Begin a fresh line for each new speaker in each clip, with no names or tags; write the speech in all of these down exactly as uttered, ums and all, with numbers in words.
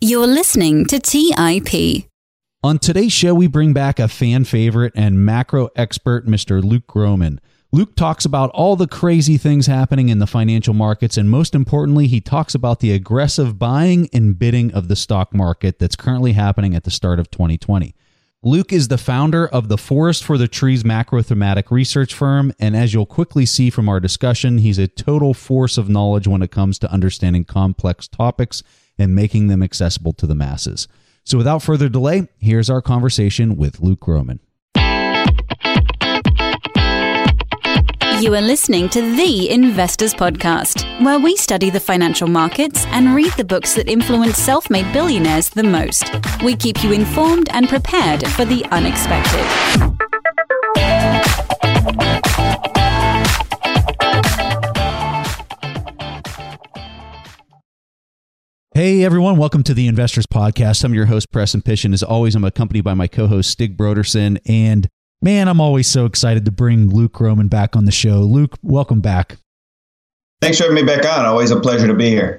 You're listening to T I P.
On today's show, we bring back a fan favorite and macro expert, Mister Luke Gromen. Luke talks about all the crazy things happening in the financial markets, and most importantly, he talks about the aggressive buying and bidding of the stock market that's currently happening at the start of twenty twenty. Luke is the founder of the Forest for the Trees macro thematic research firm, and as you'll quickly see from our discussion, he's a total force of knowledge when it comes to understanding complex topics and making them accessible to the masses. So without further delay, here's our conversation with Luke Gromen.
You are listening to The Investors Podcast, where we study the financial markets and read the books that influence self-made billionaires the most. We keep you informed and prepared for the unexpected.
Hey everyone, welcome to the Investors Podcast. I'm your host, Preston Pish, and as always, I'm accompanied by my co-host, Stig Broderson. And man, I'm always so excited to bring Luke Gromen back on the show. Luke, welcome back.
Thanks for having me back on. Always a pleasure to be here.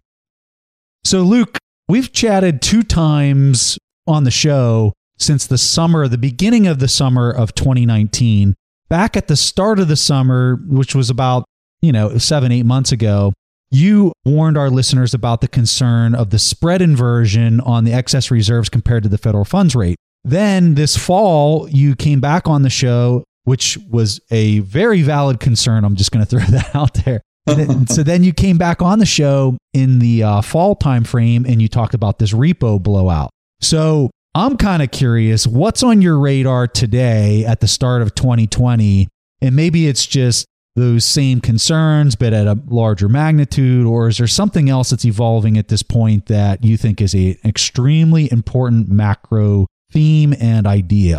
So Luke, we've chatted two times on the show since the summer, the beginning of the summer of twenty nineteen. Back at the start of the summer, which was about, you know, seven, eight months ago, you warned our listeners about the concern of the spread inversion on the excess reserves compared to the federal funds rate. Then this fall, you came back on the show, which was a very valid concern. I'm just going to throw that out there. And then, so then you came back on the show in the uh, fall timeframe, and you talked about this repo blowout. So I'm kind of curious, what's on your radar today at the start of twenty twenty? And maybe it's just those same concerns, but at a larger magnitude, or is there something else that's evolving at this point that you think is a, an extremely important macro theme and idea?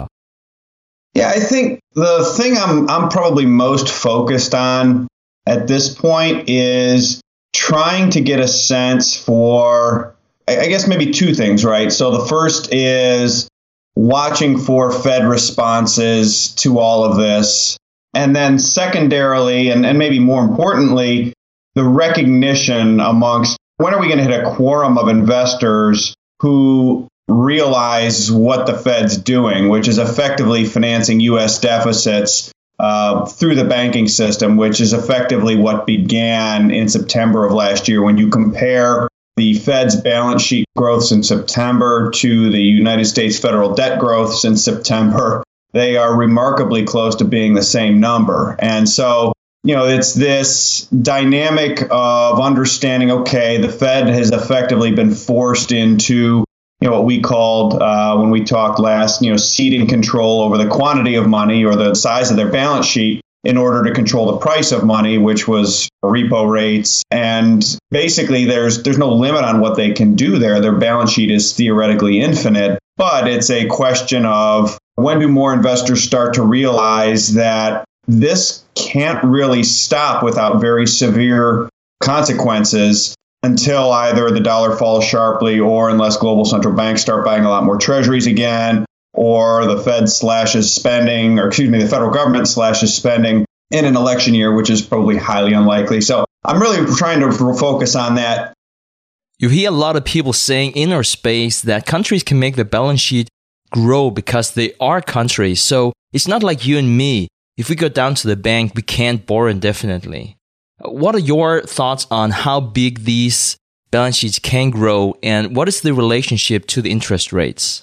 Yeah, I think the thing I'm I'm probably most focused on at this point is trying to get a sense for, I guess maybe two things, right? So the first is watching for Fed responses to all of this. And then secondarily, and, and maybe more importantly, the recognition amongst when are we going to hit a quorum of investors who realize what the Fed's doing, which is effectively financing U S deficits uh, through the banking system, which is effectively what began in September of last year. When you compare the Fed's balance sheet growth since September to the United States federal debt growth since September, they are remarkably close to being the same number. And so, you know, it's this dynamic of understanding, okay, the Fed has effectively been forced into, you know, what we called uh, when we talked last, you know, ceding control over the quantity of money or the size of their balance sheet in order to control the price of money, which was repo rates. And basically, there's there's no limit on what they can do there. Their balance sheet is theoretically infinite, but it's a question of when do more investors start to realize that this can't really stop without very severe consequences until either the dollar falls sharply or unless global central banks start buying a lot more treasuries again, or the Fed slashes spending, or excuse me, the federal government slashes spending in an election year, which is probably highly unlikely. So I'm really trying to focus on that.
You hear a lot of people saying in our space that countries can make their balance sheet grow because they are countries. So it's not like you and me. If we go down to the bank, we can't borrow indefinitely. What are your thoughts on how big these balance sheets can grow, and what is the relationship to the interest rates?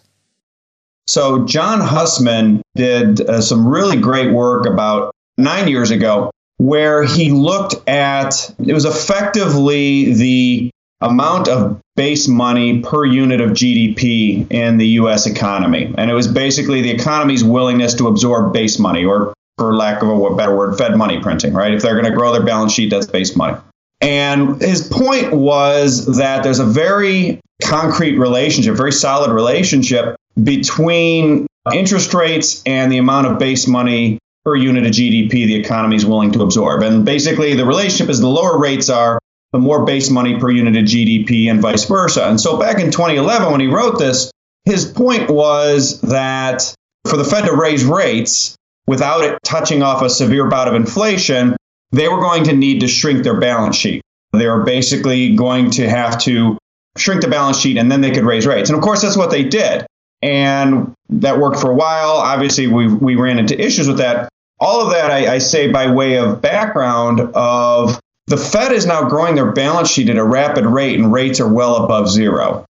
So John Hussman did uh, some really great work about nine years ago where he looked at, it was effectively the amount of base money per unit of G D P in the U S economy. And it was basically the economy's willingness to absorb base money, or for lack of a better word, Fed money printing, right? If they're going to grow their balance sheet, that's base money. And his point was that there's a very concrete relationship, very solid relationship between interest rates and the amount of base money per unit of G D P the economy is willing to absorb. And basically the relationship is the lower rates are, the more base money per unit of G D P and vice versa. And so back in twenty eleven, when he wrote this, his point was that for the Fed to raise rates without it touching off a severe bout of inflation, they were going to need to shrink their balance sheet. They were basically going to have to shrink the balance sheet, and then they could raise rates. And of course, that's what they did. And that worked for a while. Obviously, we we ran into issues with that. All of that, I, I say by way of background of the Fed is now growing their balance sheet at a rapid rate, and rates are well above zero.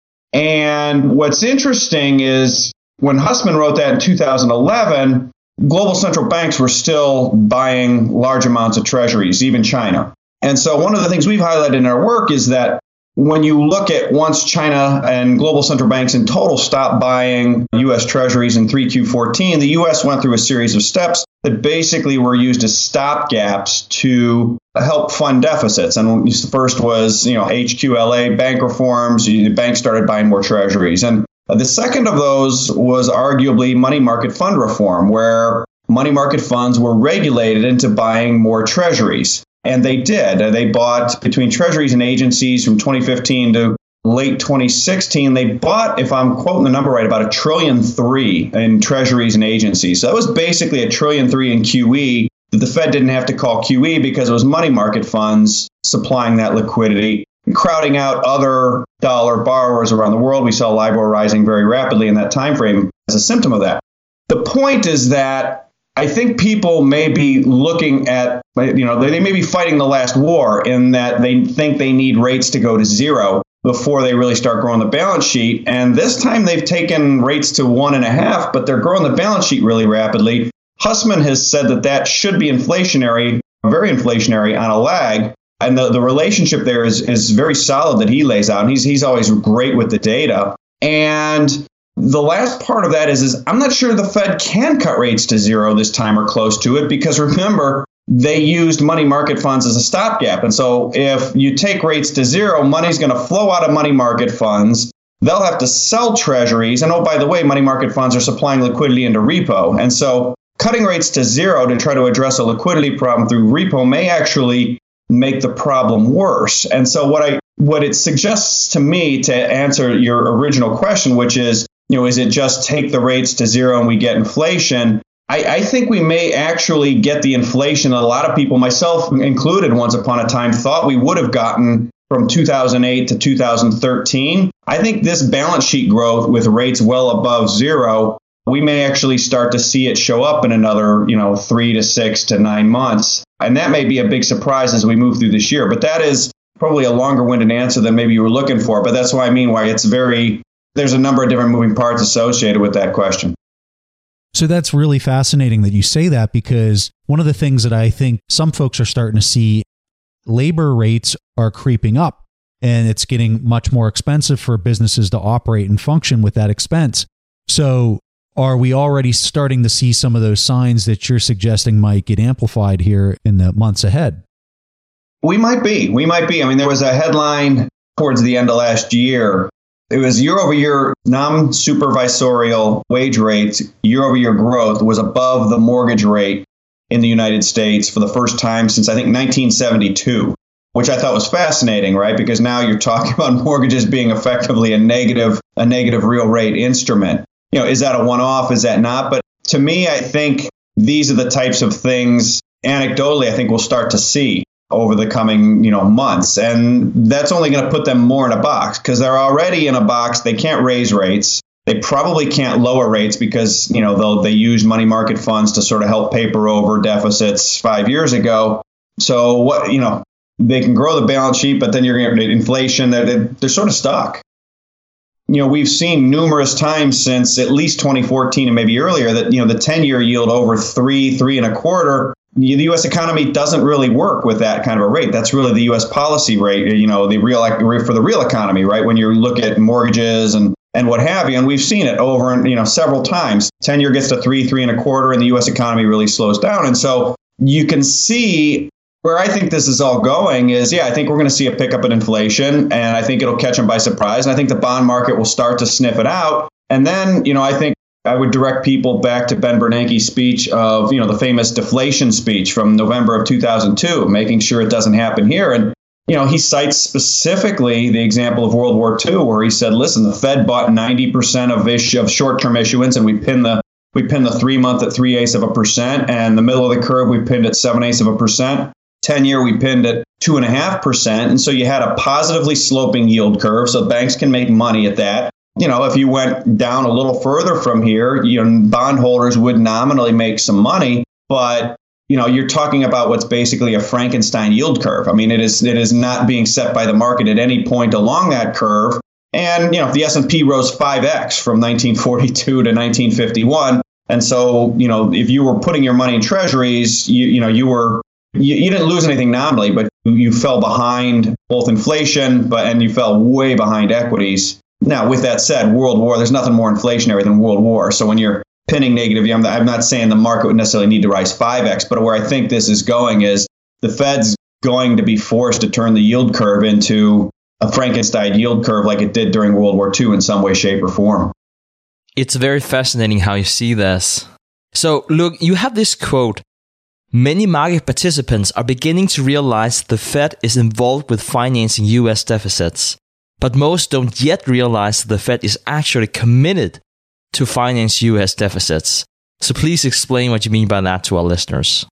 And what's interesting is when Hussman wrote that in two thousand eleven, global central banks were still buying large amounts of treasuries, even China. And so one of the things we've highlighted in our work is that when you look at once China and global central banks in total stopped buying U S treasuries in three Q fourteen, the U S went through a series of steps that basically were used as stopgaps to help fund deficits. And the first was, you know, H Q L A bank reforms. The banks started buying more treasuries. And the second of those was arguably money market fund reform, where money market funds were regulated into buying more treasuries. And they did. They bought between treasuries and agencies from twenty fifteen to late twenty sixteen. They bought, if I'm quoting the number right, about a trillion three in treasuries and agencies. So that was basically a trillion three in Q E that the Fed didn't have to call Q E because it was money market funds supplying that liquidity, crowding out other dollar borrowers around the world. We saw LIBOR rising very rapidly in that time frame as a symptom of that. The point is that I think people may be looking at, you know, they may be fighting the last war in that they think they need rates to go to zero before they really start growing the balance sheet. And this time they've taken rates to one and a half, but they're growing the balance sheet really rapidly. Hussman has said that that should be inflationary, very inflationary on a lag. And the, the relationship there is, is very solid that he lays out. And he's, he's always great with the data. And the last part of that is, is I'm not sure the Fed can cut rates to zero this time or close to it, because remember, they used money market funds as a stopgap. And so if you take rates to zero, money's going to flow out of money market funds. They'll have to sell treasuries. And oh, by the way, money market funds are supplying liquidity into repo. And so cutting rates to zero to try to address a liquidity problem through repo may actually make the problem worse. And so what I what it suggests to me, to answer your original question, which is, you know, is it just take the rates to zero and we get inflation? I, I think we may actually get the inflation that a lot of people, myself included, once upon a time thought we would have gotten from two thousand eight to two thousand thirteen. I think this balance sheet growth with rates well above zero, we may actually start to see it show up in another, you know, three to six to nine months. And that may be a big surprise as we move through this year. But that is probably a longer-winded answer than maybe you were looking for. But that's why I mean why it's very, there's a number of different moving parts associated with that question.
So that's really fascinating that you say that, because one of the things that I think some folks are starting to see, labor rates are creeping up, and it's getting much more expensive for businesses to operate and function with that expense. So are we already starting to see some of those signs that you're suggesting might get amplified here in the months ahead?
We might be. We might be. I mean, there was a headline towards the end of last year. It was year over year non-supervisorial wage rates, year over year growth was above the mortgage rate in the United States for the first time since, I think, nineteen seventy-two, which I thought was fascinating, right? Because now you're talking about mortgages being effectively a negative, a negative real rate instrument. You know, is that a one-off? Is that not? But to me, I think these are the types of things, anecdotally, I think we'll start to see over the coming, you know, months. And that's only going to put them more in a box, because they're already in a box. They can't raise rates. They probably can't lower rates because, you know, they'll, they used money market funds to sort of help paper over deficits five years ago. So what, you know, they can grow the balance sheet, but then you're going to get inflation. They're, they're sort of stuck. You know, we've seen numerous times since at least twenty fourteen and maybe earlier that, you know, the ten-year yield over three, three and a quarter, the U S economy doesn't really work with that kind of a rate. That's really the U S policy rate, you know, the real for the real economy, right? When you look at mortgages and, and what have you. And we've seen it over and, you know, several times. ten-year gets to three, three and a quarter, and the U S economy really slows down. And so you can see where I think this is all going is, yeah, I think we're going to see a pickup in inflation, and I think it'll catch them by surprise. And I think the bond market will start to sniff it out. And then, you know, I think I would direct people back to Ben Bernanke's speech of, you know, the famous deflation speech from November of two thousand two, making sure it doesn't happen here. And, you know, he cites specifically the example of World War Two, where he said, listen, the Fed bought ninety percent of issue of short-term issuance, and we pinned the we pinned the three month at three eighths of a percent, and the middle of the curve we pinned at seven eighths of a percent. ten year we pinned at two and a half percent. And so you had a positively sloping yield curve. So banks can make money at that. You know, if you went down a little further from here, you know, bondholders would nominally make some money, but you know, you're talking about what's basically a Frankenstein yield curve. I mean, it is it is not being set by the market at any point along that curve. And, you know, the S and P rose five X from nineteen forty-two to nineteen fifty-one. And so, you know, if you were putting your money in treasuries, you, you know, you were you, you didn't lose anything nominally, but you fell behind both inflation, but and you fell way behind equities. Now, with that said, World War, there's nothing more inflationary than World War. So when you're pinning negative, I'm, I'm not saying the market would necessarily need to rise five X, but where I think this is going is the Fed's going to be forced to turn the yield curve into a Frankenstein yield curve like it did during World War Two in some way, shape, or form.
It's very fascinating how you see this. So, look, you have this quote. Many market participants are beginning to realize the Fed is involved with financing U S deficits. But most don't yet realize the Fed is actually committed to finance U S deficits. So please explain what you mean by that to our listeners.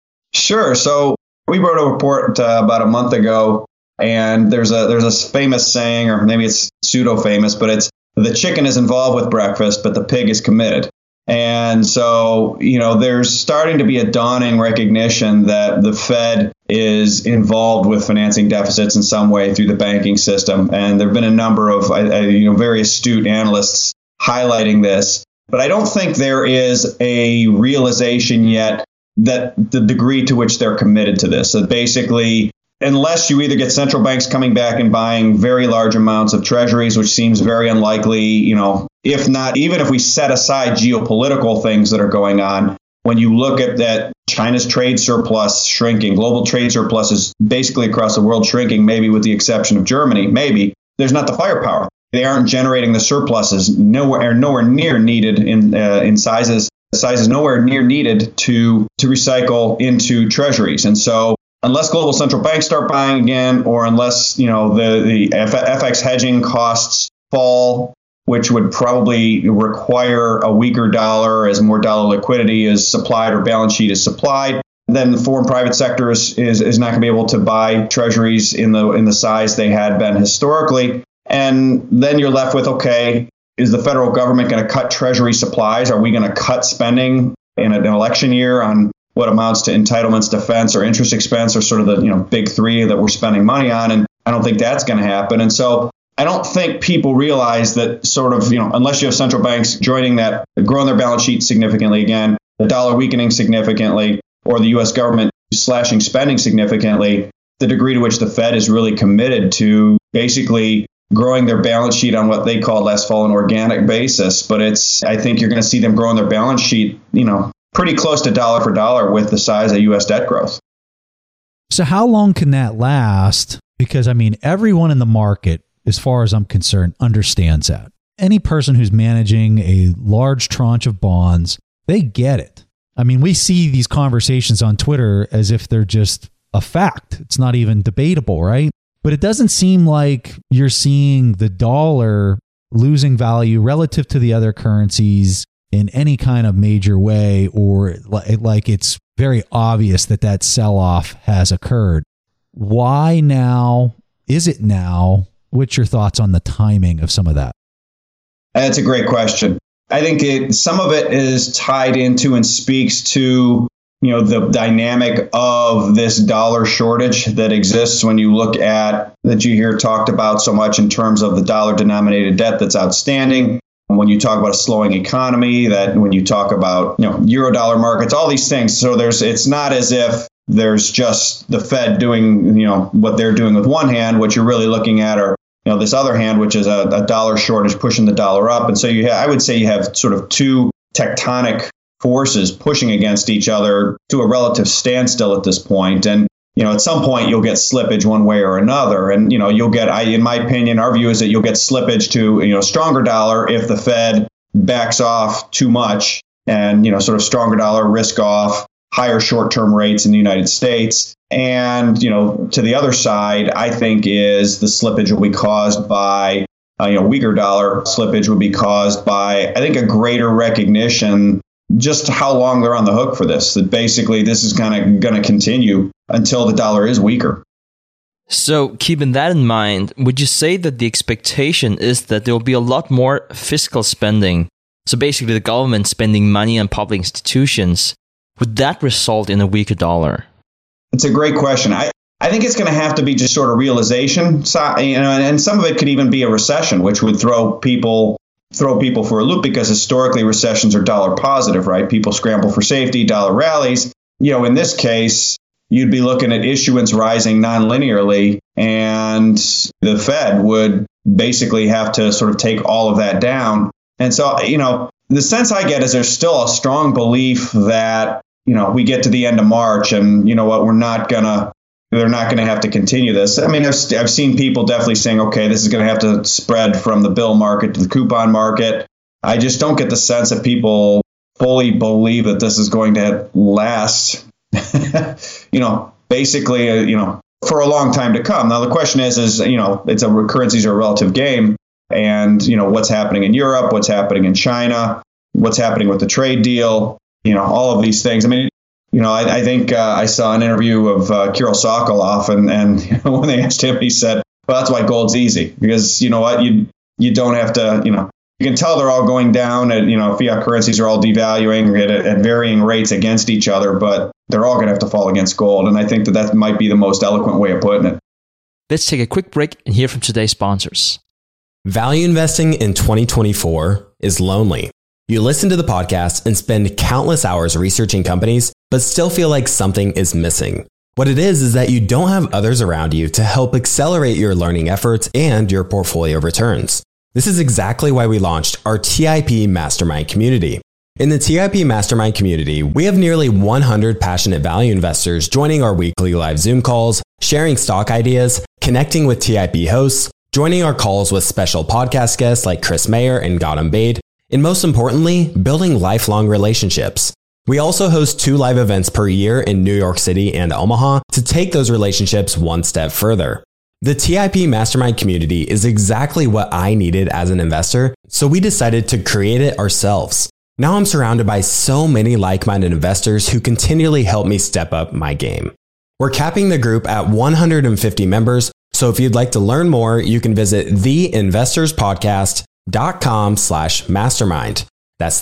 Sure. So we wrote a report uh, about a month ago, and there's a there's a famous saying, or maybe it's pseudo-famous, but it's the chicken is involved with breakfast, but the pig is committed. And so, you know, there's starting to be a dawning recognition that the Fed is involved with financing deficits in some way through the banking system. And there have been a number of, uh, you know, very astute analysts highlighting this. But I don't think there is a realization yet that the degree to which they're committed to this. So basically, unless you either get central banks coming back and buying very large amounts of treasuries, which seems very unlikely, you know, if not, even if we set aside geopolitical things that are going on, when you look at that, China's trade surplus shrinking, global trade surplus is basically across the world shrinking, maybe with the exception of Germany, maybe, there's not the firepower. They aren't generating the surpluses, nowhere, nowhere near needed in uh, in sizes, sizes nowhere near needed to to recycle into treasuries. And so unless global central banks start buying again, or unless, you know, the, the F X hedging costs fall, which would probably require a weaker dollar as more dollar liquidity is supplied or balance sheet is supplied, then the foreign private sector is, is, is not going to be able to buy treasuries in the in the size they had been historically. And then you're left with, okay, is the federal government going to cut treasury supplies? Are we going to cut spending in an election year on what amounts to entitlements, defense, or interest expense, or sort of the, you know, big three that we're spending money on? And I don't think that's going to happen. And so I don't think people realize that sort of, you know, unless you have central banks joining that, growing their balance sheet significantly again, the dollar weakening significantly, or the U S government slashing spending significantly, the degree to which the Fed is really committed to basically growing their balance sheet on what they call last fall an organic basis. But it's, I think you're going to see them growing their balance sheet, you know, pretty close to dollar for dollar with the size of U S debt growth.
So how long can that last? Because, I mean, everyone in the market, as far as I'm concerned, understands that. Any person who's managing a large tranche of bonds, they get it. I mean, we see these conversations on Twitter as if they're just a fact. It's not even debatable, right? But it doesn't seem like you're seeing the dollar losing value relative to the other currencies in any kind of major way, or like it's very obvious that that sell-off has occurred. Why now? Is it now? What's your thoughts on the timing of some of that?
That's a great question. I think it, some of it is tied into and speaks to, you know, the dynamic of this dollar shortage that exists when you look at, that you hear talked about so much in terms of the dollar denominated debt that's outstanding. When you talk about a slowing economy, that when you talk about, you know, euro dollar markets, all these things. So there's, it's not as if there's just the Fed doing, you know, what they're doing with one hand. What you're really looking at are, you know, this other hand, which is a, a dollar shortage pushing the dollar up. And so you, ha- I would say you have sort of two tectonic forces pushing against each other to a relative standstill at this point. And, you know, at some point you'll get slippage one way or another. And, you know, you'll get, I, in my opinion, our view is that you'll get slippage to, you know, stronger dollar if the Fed backs off too much and, you know, sort of stronger dollar, risk off, higher short-term rates in the United States. And, you know, to the other side, I think is the slippage will be caused by, uh, you know, weaker dollar slippage would be caused by, I think, a greater recognition just how long they're on the hook for this, that basically this is kind of going to continue until the dollar is weaker.
So keeping that in mind, would you say that the expectation is that there will be a lot more fiscal spending? So basically the government spending money on public institutions. Would that result in a weaker dollar?
It's a great question. I, I think it's going to have to be just sort of realization, you know, and some of it could even be a recession, which would throw people throw people for a loop, because historically recessions are dollar positive, right? People scramble for safety, dollar rallies. You know, in this case, you'd be looking at issuance rising non-linearly, and the Fed would basically have to sort of take all of that down. And so, you know, the sense I get is there's still a strong belief that, you know, we get to the end of March and, you know what, we're not going to, they're not going to have to continue this. I mean, I've, I've seen people definitely saying, okay, this is going to have to spread from the bill market to the coupon market. I just don't get the sense that people fully believe that this is going to last, you know, basically, uh, you know, for a long time to come. Now, the question is, is, you know, it's a currencies are a relative game. And, you know, what's happening in Europe, what's happening in China, what's happening with the trade deal, you know, all of these things. I mean, you know, I, I think uh, I saw an interview of uh, Kirill Sokolov, and, and you know, when they asked him, he said, well, that's why gold's easy, because, you know what, you you don't have to, you know, you can tell they're all going down, and, you know, fiat currencies are all devaluing at, at varying rates against each other, but they're all going to have to fall against gold. And I think that that might be the most eloquent way of putting it.
Let's take a quick break and hear from today's sponsors.
Value investing in twenty twenty-four is lonely. You listen to the podcast and spend countless hours researching companies, but still feel like something is missing. What it is is that you don't have others around you to help accelerate your learning efforts and your portfolio returns. This is exactly why we launched our T I P Mastermind community. In the T I P Mastermind community, we have nearly one hundred passionate value investors joining our weekly live Zoom calls, sharing stock ideas, connecting with T I P hosts, joining our calls with special podcast guests like Chris Mayer and Gautam Baid, and most importantly, building lifelong relationships. We also host two live events per year in New York City and Omaha to take those relationships one step further. The T I P Mastermind community is exactly what I needed as an investor, so we decided to create it ourselves. Now I'm surrounded by so many like-minded investors who continually help me step up my game. We're capping the group at one hundred fifty members, so if you'd like to learn more, you can visit theinvestorspodcast.com slash mastermind. That's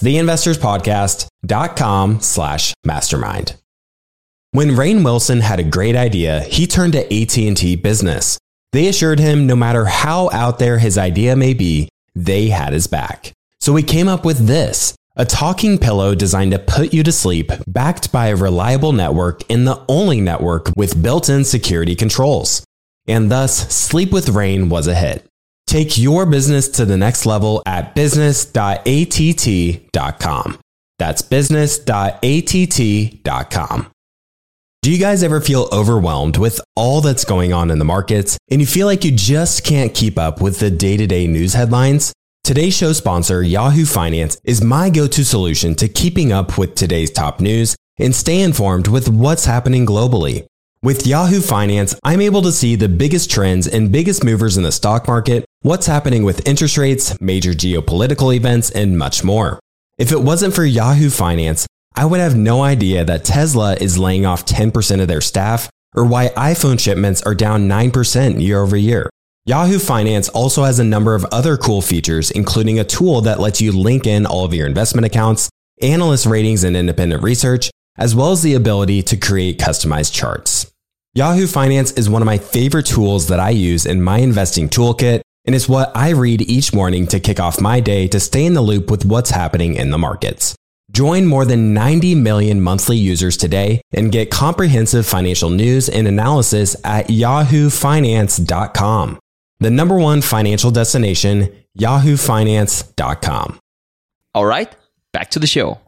theinvestorspodcast.com slash mastermind. When Rainn Wilson had a great idea, he turned to A T and T Business. They assured him no matter how out there his idea may be, they had his back. So we came up with this, a talking pillow designed to put you to sleep, backed by a reliable network and the only network with built-in security controls. And thus, Sleep with Rainn was a hit. Take your business to the next level at business dot a t t dot com. That's business dot a t t dot com. Do you guys ever feel overwhelmed with all that's going on in the markets and you feel like you just can't keep up with the day-to-day news headlines? Today's show sponsor, Yahoo Finance, is my go-to solution to keeping up with today's top news and stay informed with what's happening globally. With Yahoo Finance, I'm able to see the biggest trends and biggest movers in the stock market, what's happening with interest rates, major geopolitical events, and much more. If it wasn't for Yahoo Finance, I would have no idea that Tesla is laying off ten percent of their staff, or why iPhone shipments are down nine percent year over year. Yahoo Finance also has a number of other cool features, including a tool that lets you link in all of your investment accounts, analyst ratings and independent research, as well as the ability to create customized charts. Yahoo Finance is one of my favorite tools that I use in my investing toolkit, and it's what I read each morning to kick off my day to stay in the loop with what's happening in the markets. Join more than ninety million monthly users today and get comprehensive financial news and analysis at yahoo finance dot com. The number one financial destination, yahoo finance dot com.
All right, back to the show.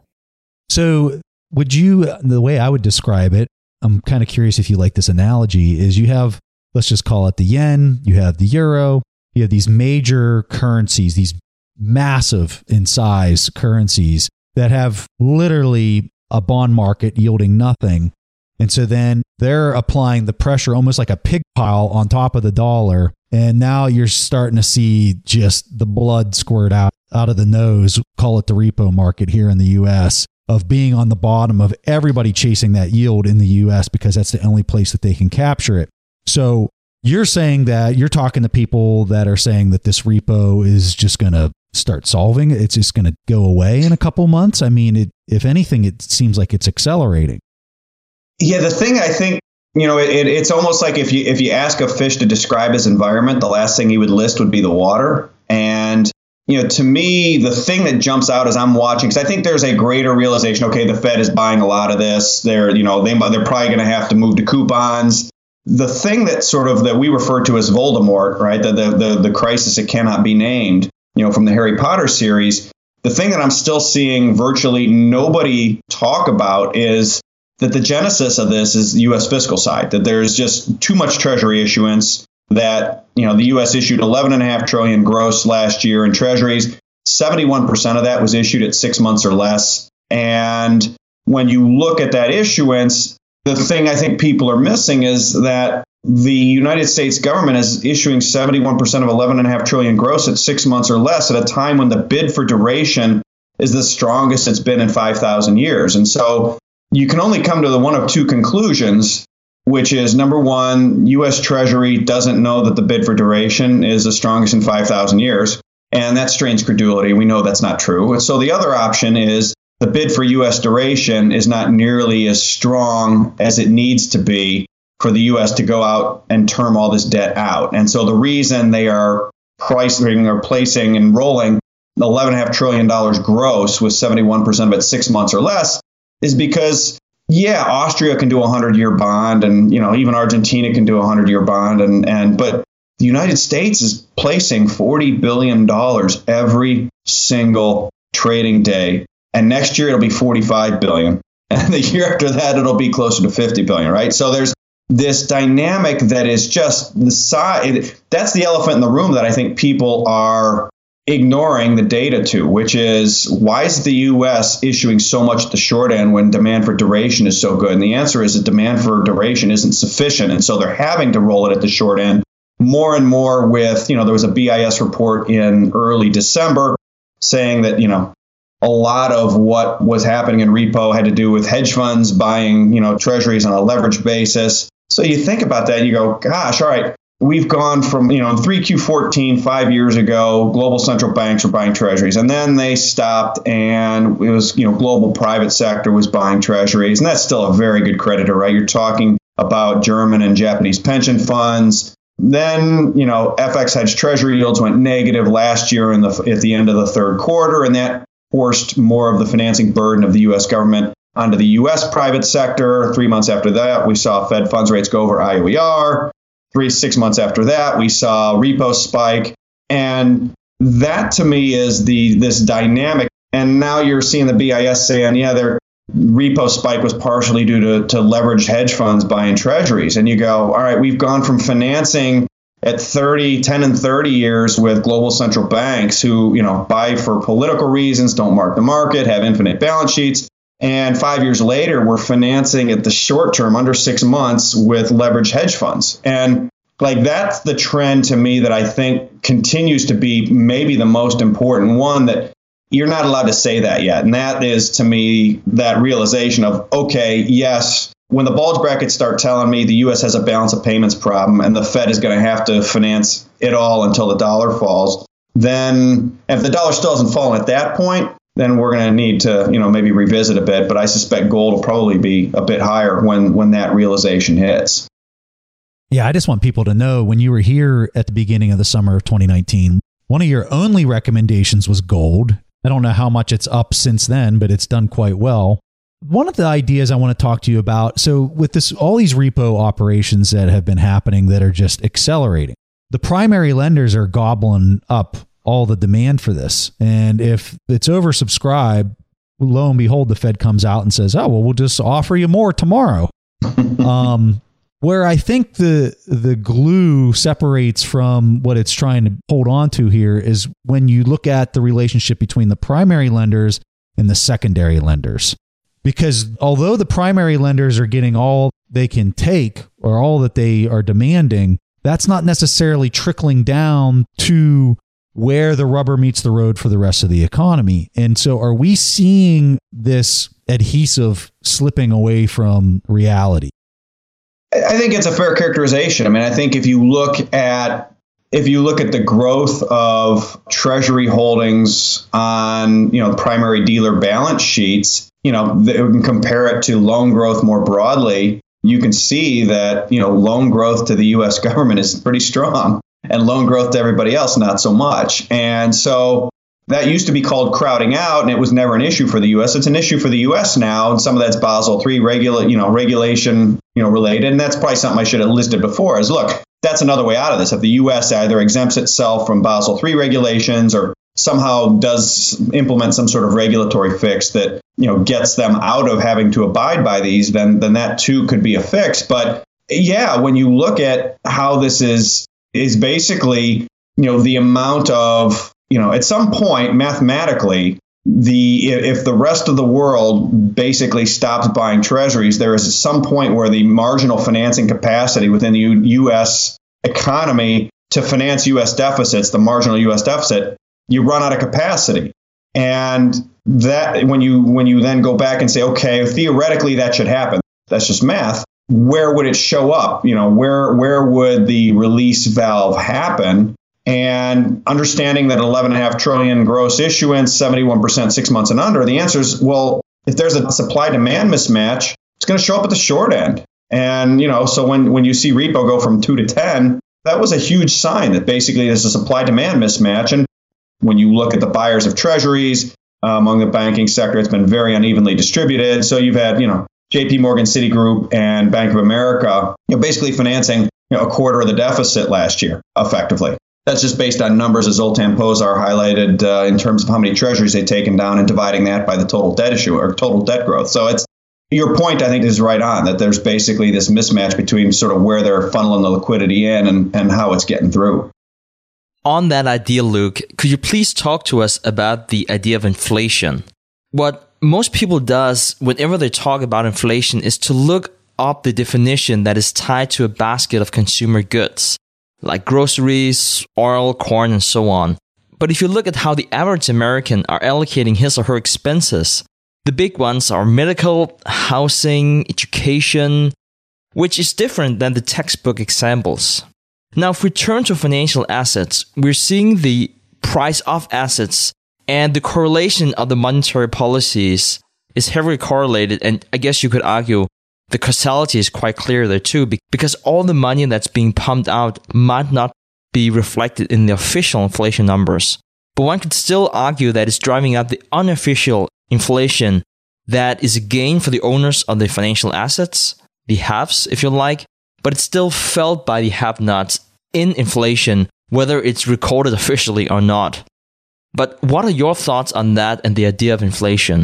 So would you, the way I would describe it, I'm kind of curious if you like this analogy, is you have, let's just call it the yen, you have the euro, you have these major currencies, these massive in size currencies that have literally a bond market yielding nothing. And so then they're applying the pressure almost like a pig pile on top of the dollar. And now you're starting to see just the blood squirt out, out of the nose, call it the repo market here in the U S, of being on the bottom of everybody chasing that yield in the U S because that's the only place that they can capture it. So you're saying that you're talking to people that are saying that this repo is just going to start solving. It's just going to go away in a couple months. I mean, it, if anything, it seems like it's accelerating.
Yeah, the thing I think, you know, it, it's almost like if you if you ask a fish to describe his environment, the last thing he would list would be the water. And, you know, to me, the thing that jumps out as I'm watching, because I think there's a greater realization, okay, the Fed is buying a lot of this. They're, you know, they, they're probably going to have to move to coupons. The thing that sort of that we refer to as Voldemort, right, the, the, the, the crisis that cannot be named, you know, from the Harry Potter series, the thing that I'm still seeing virtually nobody talk about is that the genesis of this is the U S fiscal side, that there's just too much treasury issuance, that, you know, the U S issued eleven point five trillion gross last year in treasuries. seventy-one percent of that was issued at six months or less. And when you look at that issuance, the thing I think people are missing is that the United States government is issuing seventy-one percent of eleven point five trillion gross at six months or less at a time when the bid for duration is the strongest it's been in five thousand years. And so you can only come to the one of two conclusions, which is, number one, U S Treasury doesn't know that the bid for duration is the strongest in five thousand years. And that strains credulity. We know that's not true. And so the other option is the bid for U S duration is not nearly as strong as it needs to be for the U S to go out and term all this debt out. And so the reason they are pricing or placing and rolling eleven point five trillion dollars gross with seventy-one percent of it six months or less is because, yeah, Austria can do a hundred-year bond, and, you know, even Argentina can do a hundred-year bond, and and but the United States is placing forty billion dollars every single trading day, and next year it'll be forty-five billion dollars, and the year after that it'll be closer to fifty billion dollars, right? So there's this dynamic that is just the size. That's the elephant in the room that I think people are ignoring the data to, which is, why is the U S issuing so much at the short end when demand for duration is so good? And the answer is that demand for duration isn't sufficient. And so they're having to roll it at the short end more and more with, you know, there was a B I S report in early December saying that, you know, a lot of what was happening in repo had to do with hedge funds buying, you know, treasuries on a leverage basis. So you think about that and you go, gosh, all right, we've gone from, you know, in three Q fourteen, five years ago, global central banks were buying treasuries, and then they stopped, and it was, you know, global private sector was buying treasuries, and that's still a very good creditor, right? You're talking about German and Japanese pension funds. Then, you know, F X hedge treasury yields went negative last year in the at the end of the third quarter, and that forced more of the financing burden of the U S government onto the U S private sector. Three months after that, we saw Fed funds rates go over I O E R. Three, six months after that, we saw repo spike. And that to me is the this dynamic. And now you're seeing the B I S saying, yeah, their repo spike was partially due to, to leveraged hedge funds buying treasuries. And you go, all right, we've gone from financing at thirty, ten and thirty years with global central banks who, you know, buy for political reasons, don't mark the market, have infinite balance sheets. And five years later, we're financing at the short term, under six months, with leveraged hedge funds. And like, that's the trend to me that I think continues to be maybe the most important one, that you're not allowed to say that yet. And that is, to me, that realization of, okay, yes, when the bulge brackets start telling me the U S has a balance of payments problem and the Fed is going to have to finance it all until the dollar falls, then if the dollar still hasn't fallen at that point, then we're going to need to, you know, maybe revisit a bit. But I suspect gold will probably be a bit higher when when that realization hits.
Yeah, I just want people to know, when you were here at the beginning of the summer of twenty nineteen, one of your only recommendations was gold. I don't know how much it's up since then, but it's done quite well. One of the ideas I want to talk to you about, so with this, all these repo operations that have been happening that are just accelerating, the primary lenders are gobbling up all the demand for this. And if it's oversubscribed, lo and behold, the Fed comes out and says, oh, well, we'll just offer you more tomorrow. um, where I think the the glue separates from what it's trying to hold on to here is when you look at the relationship between the primary lenders and the secondary lenders. Because although the primary lenders are getting all they can take or all that they are demanding, that's not necessarily trickling down to where the rubber meets the road for the rest of the economy. And so are we seeing this adhesive slipping away from reality?
I think it's a fair characterization. I mean, I think if you look at if you look at the growth of Treasury holdings on, you know, primary dealer balance sheets, you know, we can compare it to loan growth more broadly. You can see that, you know, loan growth to the U S government is pretty strong and loan growth to everybody else, not so much. And so that used to be called crowding out, and it was never an issue for the U S. It's an issue for the U S now, and some of that's Basel three regula- you know, regulation, you know, related. And that's probably something I should have listed before is, look, that's another way out of this. If the U S either exempts itself from Basel three regulations or somehow does implement some sort of regulatory fix that, you know, gets them out of having to abide by these, then then that too could be a fix. But yeah, when you look at how this is is basically, you know, the amount of, you know, at some point mathematically, the if the rest of the world basically stops buying treasuries, there is some point where the marginal financing capacity within the U S economy to finance U S deficits, the marginal U S deficit, you run out of capacity. And that when you when you then go back and say, OK, theoretically, that should happen. That's just math. Where would it show up? You know, where where would the release valve happen? And understanding that eleven point five trillion gross issuance, seventy-one percent six months and under, the answer is, well, if there's a supply demand mismatch, it's going to show up at the short end. And, you know, so when, when you see repo go from two to ten, that was a huge sign that basically there's a supply demand mismatch. And when you look at the buyers of treasuries uh, among the banking sector, it's been very unevenly distributed. So you've had, you know, J P Morgan, Citigroup, and Bank of America, you know, basically financing, you know, a quarter of the deficit last year, effectively. That's just based on numbers, as Zoltan Pozsar highlighted, uh, in terms of how many treasuries they've taken down and dividing that by the total debt issue or total debt growth. So it's your point, I think, is right on, that there's basically this mismatch between sort of where they're funneling the liquidity in and, and how it's getting through.
On that idea, Luke, could you please talk to us about the idea of inflation? What most people does whenever they talk about inflation is to look up the definition that is tied to a basket of consumer goods, like groceries, oil, corn, and so on. But if you look at how the average American are allocating his or her expenses, the big ones are medical, housing, education, which is different than the textbook examples. Now, if we turn to financial assets, we're seeing the price of assets and the correlation of the monetary policies is heavily correlated. And I guess you could argue the causality is quite clear there too, because all the money that's being pumped out might not be reflected in the official inflation numbers. But one could still argue that it's driving up the unofficial inflation that is a gain for the owners of the financial assets, the haves, if you like, but it's still felt by the have-nots in inflation, whether it's recorded officially or not. But what are your thoughts on that and the idea of inflation?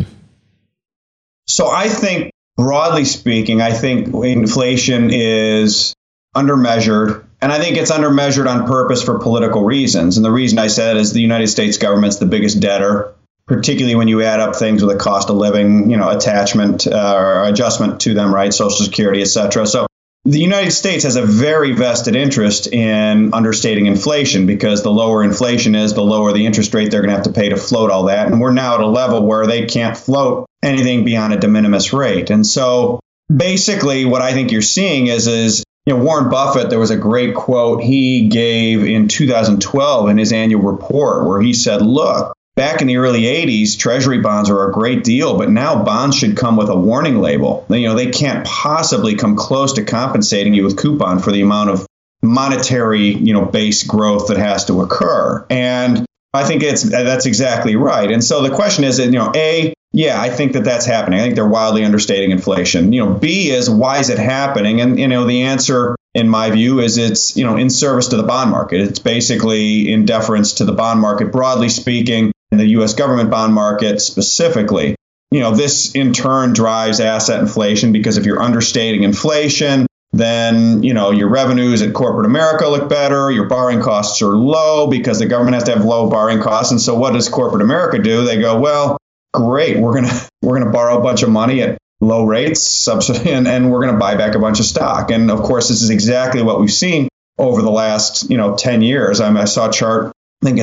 So I think, broadly speaking, I think inflation is undermeasured. And I think it's undermeasured on purpose for political reasons. And the reason I said is the United States government's the biggest debtor, particularly when you add up things with a cost of living, you know, attachment uh, or adjustment to them, right? Social Security, et cetera. So the United States has a very vested interest in understating inflation, because the lower inflation is, the lower the interest rate they're going to have to pay to float all that. And we're now at a level where they can't float anything beyond a de minimis rate. And so basically what I think you're seeing is, is, you know, Warren Buffett, there was a great quote he gave in two thousand twelve in his annual report where he said, look, back in the early eighties, treasury bonds were a great deal, but now bonds should come with a warning label. You know, they can't possibly come close to compensating you with coupon for the amount of monetary, you know, base growth that has to occur. And I think it's that's exactly right. And so the question is, you know, A, yeah, I think that that's happening. I think they're wildly understating inflation. You know, B is, why is it happening? And, you know, the answer, in my view, is it's, you know, in service to the bond market. It's basically in deference to the bond market, broadly speaking, and the U S government bond market specifically. You know, this in turn drives asset inflation, because if you're understating inflation, then, you know, your revenues at corporate America look better. Your borrowing costs are low because the government has to have low borrowing costs. And so what does corporate America do? They go, well, great, we're going to we're going to borrow a bunch of money at low rates, subsidy, and, and we're going to buy back a bunch of stock. And of course, this is exactly what we've seen over the last, you know, ten years. I, mean, I saw a chart, I think it's a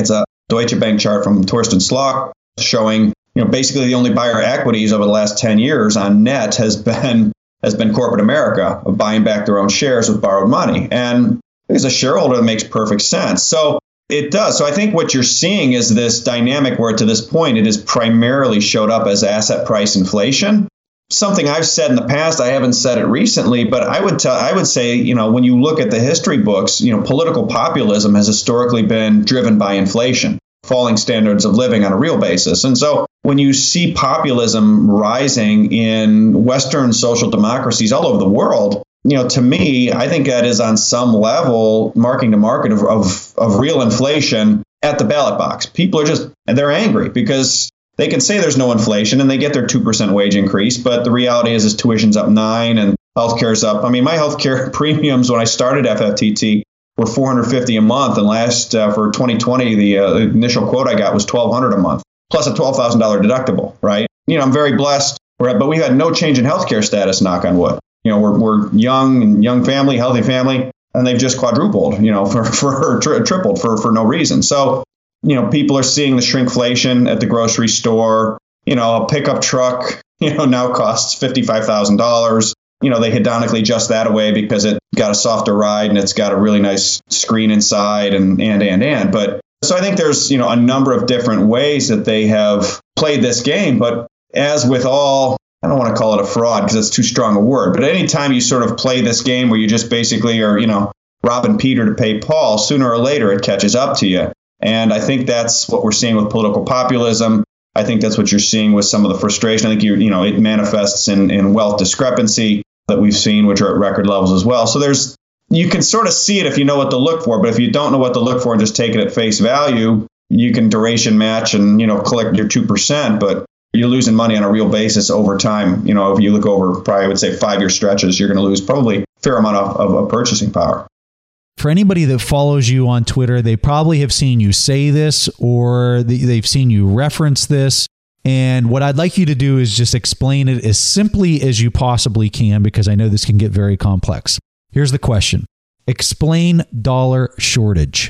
Deutsche Bank chart from Torsten Slok showing, you know, basically the only buyer equities over the last ten years on net has been has been corporate America of buying back their own shares with borrowed money. And as a shareholder, it makes perfect sense. So it does. So I think what you're seeing is this dynamic where to this point, it has primarily showed up as asset price inflation. Something I've said in the past, I haven't said it recently, but I would tell, I would say, you know, when you look at the history books, you know, political populism has historically been driven by inflation, falling standards of living on a real basis. And so when you see populism rising in Western social democracies all over the world, you know, to me, I think that is on some level marking the market of, of, of real inflation at the ballot box. People are just, they're angry because they can say there's no inflation and they get their two percent wage increase. But the reality is, is tuition's up nine and healthcare's up. I mean, my healthcare premiums when I started F F T T were four hundred fifty dollars a month. And last uh, for twenty twenty, the uh, initial quote I got was twelve hundred dollars a month, plus a twelve thousand dollars deductible, right? You know, I'm very blessed, but we had no change in healthcare status, knock on wood. You know, we're, we're young and young family, healthy family, and they've just quadrupled, you know, for, for tri- tripled for, for no reason. So, you know, people are seeing the shrinkflation at the grocery store. You know, a pickup truck, you know, now costs fifty-five thousand dollars. You know, they hedonically adjust that away because it got a softer ride and it's got a really nice screen inside and, and, and, and. But so I think there's, you know, a number of different ways that they have played this game. But as with all, I don't want to call it a fraud because it's too strong a word, but anytime you sort of play this game where you just basically are, you know, robbing Peter to pay Paul, sooner or later it catches up to you. And I think that's what we're seeing with political populism. I think that's what you're seeing with some of the frustration. I think, you you know, it manifests in, in wealth discrepancy that we've seen, which are at record levels as well. So there's, you can sort of see it if you know what to look for. But if you don't know what to look for and just take it at face value, you can duration match and, you know, collect your two percent. But you're losing money on a real basis over time. You know, if you look over probably I would say five year stretches, you're going to lose probably a fair amount of, of, of purchasing power.
For anybody that follows you on Twitter, they probably have seen you say this or they've seen you reference this. And what I'd like you to do is just explain it as simply as you possibly can, because I know this can get very complex. Here's the question. Explain dollar shortage.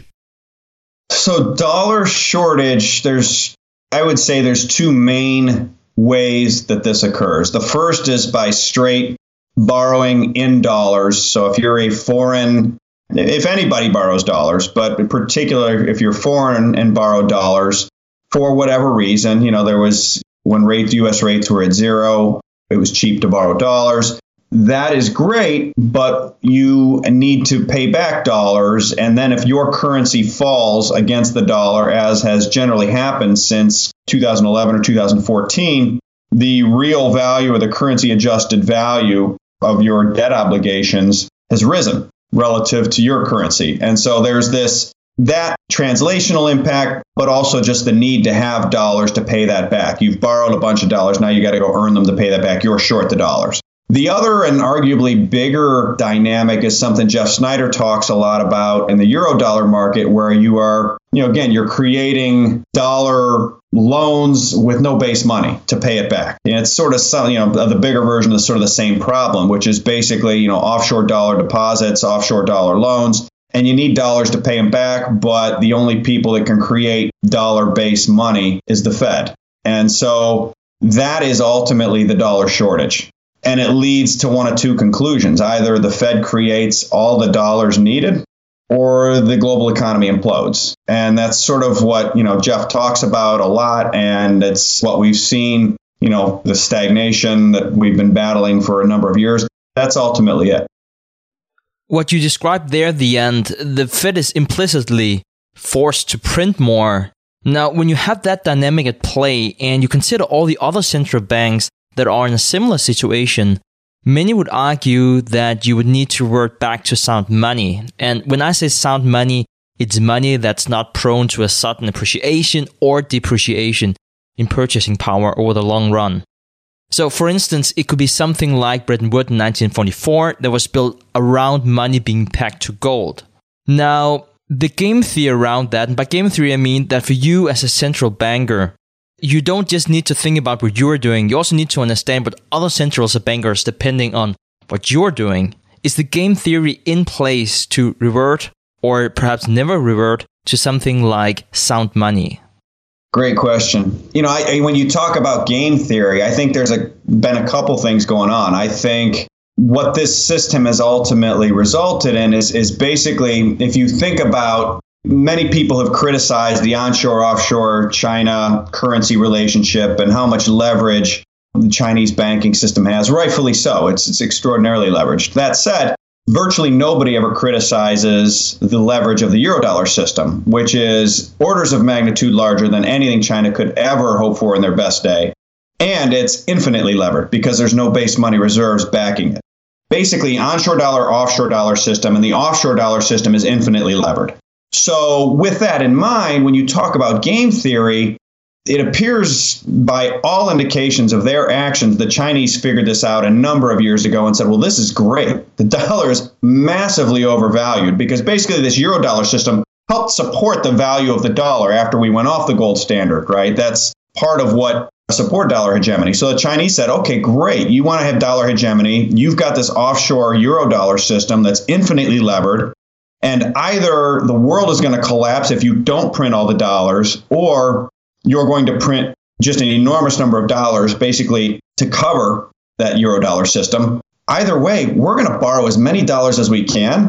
So dollar shortage, there's, I would say there's two main ways that this occurs. The first is by straight borrowing in dollars. So if you're a foreign, if anybody borrows dollars, but in particular, if you're foreign and borrow dollars for whatever reason, you know, there was when rates, U S rates were at zero, it was cheap to borrow dollars. That is great, but you need to pay back dollars. And then if your currency falls against the dollar, as has generally happened since two thousand eleven or two thousand fourteen, the real value or the currency adjusted value of your debt obligations has risen relative to your currency. And so there's this, that translational impact, but also just the need to have dollars to pay that back. You've borrowed a bunch of dollars. Now you got to go earn them to pay that back. You're short the dollars. The other and arguably bigger dynamic is something Jeff Snyder talks a lot about in the euro dollar market, where you are, you know, again, you're creating dollar loans with no base money to pay it back. And it's sort of some, you know, the bigger version is sort of the same problem, which is basically, you know, offshore dollar deposits, offshore dollar loans, and you need dollars to pay them back. But the only people that can create dollar based money is the Fed. And so that is ultimately the dollar shortage. And it leads to one of two conclusions. Either the Fed creates all the dollars needed or the global economy implodes. And that's sort of what, you know, Jeff talks about a lot. And it's what we've seen, you know, the stagnation that we've been battling for a number of years. That's ultimately it.
What you described there at the end, the Fed is implicitly forced to print more. Now, when you have that dynamic at play and you consider all the other central banks that are in a similar situation, many would argue that you would need to revert back to sound money. And when I say sound money, it's money that's not prone to a sudden appreciation or depreciation in purchasing power over the long run. So, for instance, it could be something like Bretton Woods in nineteen forty-four that was built around money being pegged to gold. Now, the game theory around that, and by game theory I mean that for you as a central banker, you don't just need to think about what you're doing, you also need to understand what other central bankers, depending on what you're doing. Is the game theory in place to revert, or perhaps never revert, to something like sound money?
Great question. You know, I, I, when you talk about game theory, I think there's a, been a couple things going on. I think what this system has ultimately resulted in is, is basically, if you think about, many people have criticized the onshore-offshore China currency relationship and how much leverage the Chinese banking system has. Rightfully so. It's, it's extraordinarily leveraged. That said, virtually nobody ever criticizes the leverage of the Eurodollar system, which is orders of magnitude larger than anything China could ever hope for in their best day. And it's infinitely levered because there's no base money reserves backing it. Basically, onshore dollar, offshore dollar system, and the offshore dollar system is infinitely levered. So with that in mind, when you talk about game theory, it appears by all indications of their actions, the Chinese figured this out a number of years ago and said, well, this is great. The dollar is massively overvalued because basically this Eurodollar system helped support the value of the dollar after we went off the gold standard, right? That's part of what support dollar hegemony. So the Chinese said, okay, great. You want to have dollar hegemony. You've got this offshore Eurodollar system that's infinitely levered. And either the world is going to collapse if you don't print all the dollars, or you're going to print just an enormous number of dollars basically to cover that Eurodollar system. Either way, we're going to borrow as many dollars as we can,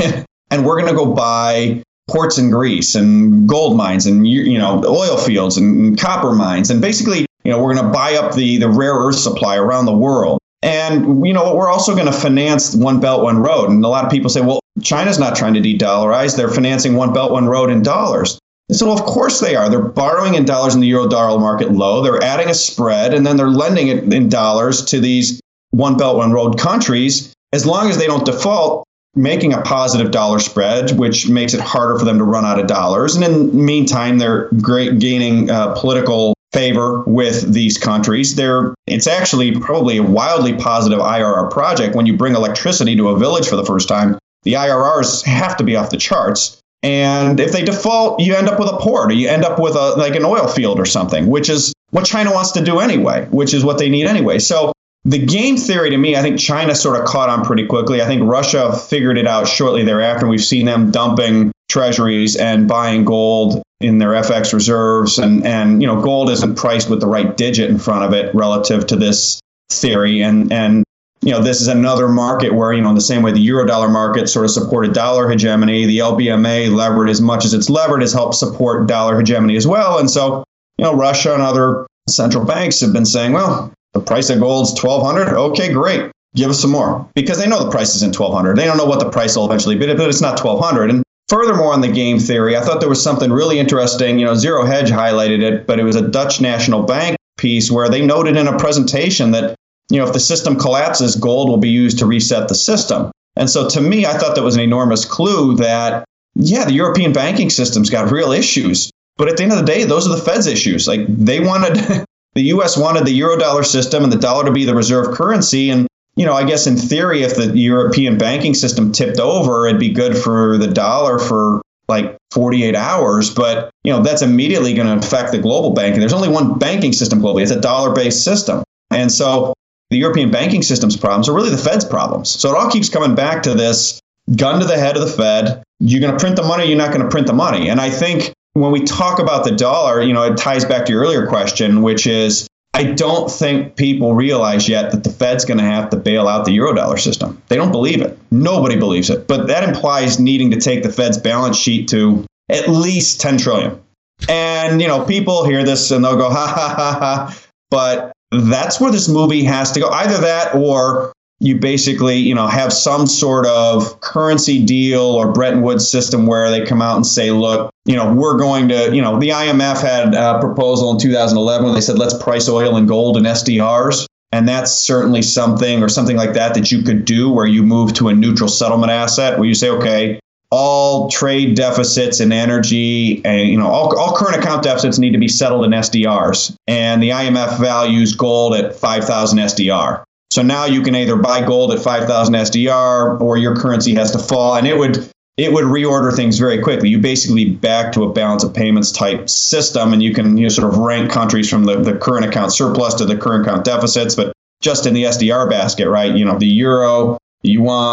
and we're going to go buy ports in Greece and gold mines and, you know, oil fields and copper mines. And basically, you know, we're going to buy up the, the rare earth supply around the world. And, you know, we're also going to finance One Belt, One Road. And a lot of people say, well, China's not trying to de-dollarize. They're financing One Belt, One Road in dollars. And so, well, of course they are. They're borrowing in dollars in the Eurodollar market low. They're adding a spread, and then they're lending it in dollars to these One Belt, One Road countries, as long as they don't default, making a positive dollar spread, which makes it harder for them to run out of dollars. And in the meantime, they're great, gaining uh, political favor with these countries. They're, it's actually probably a wildly positive I R R project. When you bring electricity to a village for the first time, the I R Rs have to be off the charts. And if they default, you end up with a port, or you end up with a like an oil field or something, which is what China wants to do anyway, which is what they need anyway. So the game theory, to me, I think China sort of caught on pretty quickly. I think Russia figured it out shortly thereafter. We've seen them dumping treasuries and buying gold in their F X reserves. And, and you know, gold isn't priced with the right digit in front of it relative to this theory. And, and you know, this is another market where, you know, in the same way the Eurodollar market sort of supported dollar hegemony, the L B M A, levered as much as it's levered, has helped support dollar hegemony as well. And so, you know, Russia and other central banks have been saying, well, the price of gold's twelve hundred. Okay, great. Give us some more, because they know the price isn't twelve hundred. They don't know what the price will eventually be, but it's not twelve hundred. And furthermore, on the game theory, I thought there was something really interesting. You know, Zero Hedge highlighted it, but it was a Dutch National Bank piece where they noted in a presentation that, you know, if the system collapses, gold will be used to reset the system. And so to me, I thought that was an enormous clue that, yeah, the European banking system's got real issues. But at the end of the day, those are the Fed's issues. Like, they wanted, the U S wanted the Eurodollar system and the dollar to be the reserve currency. And, you know, I guess in theory, if the European banking system tipped over, it'd be good for the dollar for like forty-eight hours. But, you know, that's immediately going to affect the global banking. There's only one banking system globally. It's a dollar-based system. And so the European banking system's problems are really the Fed's problems. So it all keeps coming back to this gun to the head of the Fed. You're going to print the money, you're not going to print the money. And I think when we talk about the dollar, you know, it ties back to your earlier question, which is, I don't think people realize yet that the Fed's going to have to bail out the Eurodollar system. They don't believe it. Nobody believes it. But that implies needing to take the Fed's balance sheet to at least ten trillion. And, you know, people hear this and they'll go, ha, ha, ha, ha. But that's where this movie has to go. Either that, or you basically, you know, have some sort of currency deal or Bretton Woods system where they come out and say, look, you know, we're going to, you know, the I M F had a proposal in two thousand eleven when they said, let's price oil and gold in S D Rs. And that's certainly something, or something like that, that you could do where you move to a neutral settlement asset where you say, okay, all trade deficits in energy and, you know, all, all current account deficits need to be settled in S D Rs. And the I M F values gold at five thousand S D R. So now you can either buy gold at five thousand S D R or your currency has to fall, and it would it would reorder things very quickly. You basically back to a balance of payments type system, and you can, you know, sort of rank countries from the, the current account surplus to the current account deficits, but just in the S D R basket, right? You know, the euro, the yuan,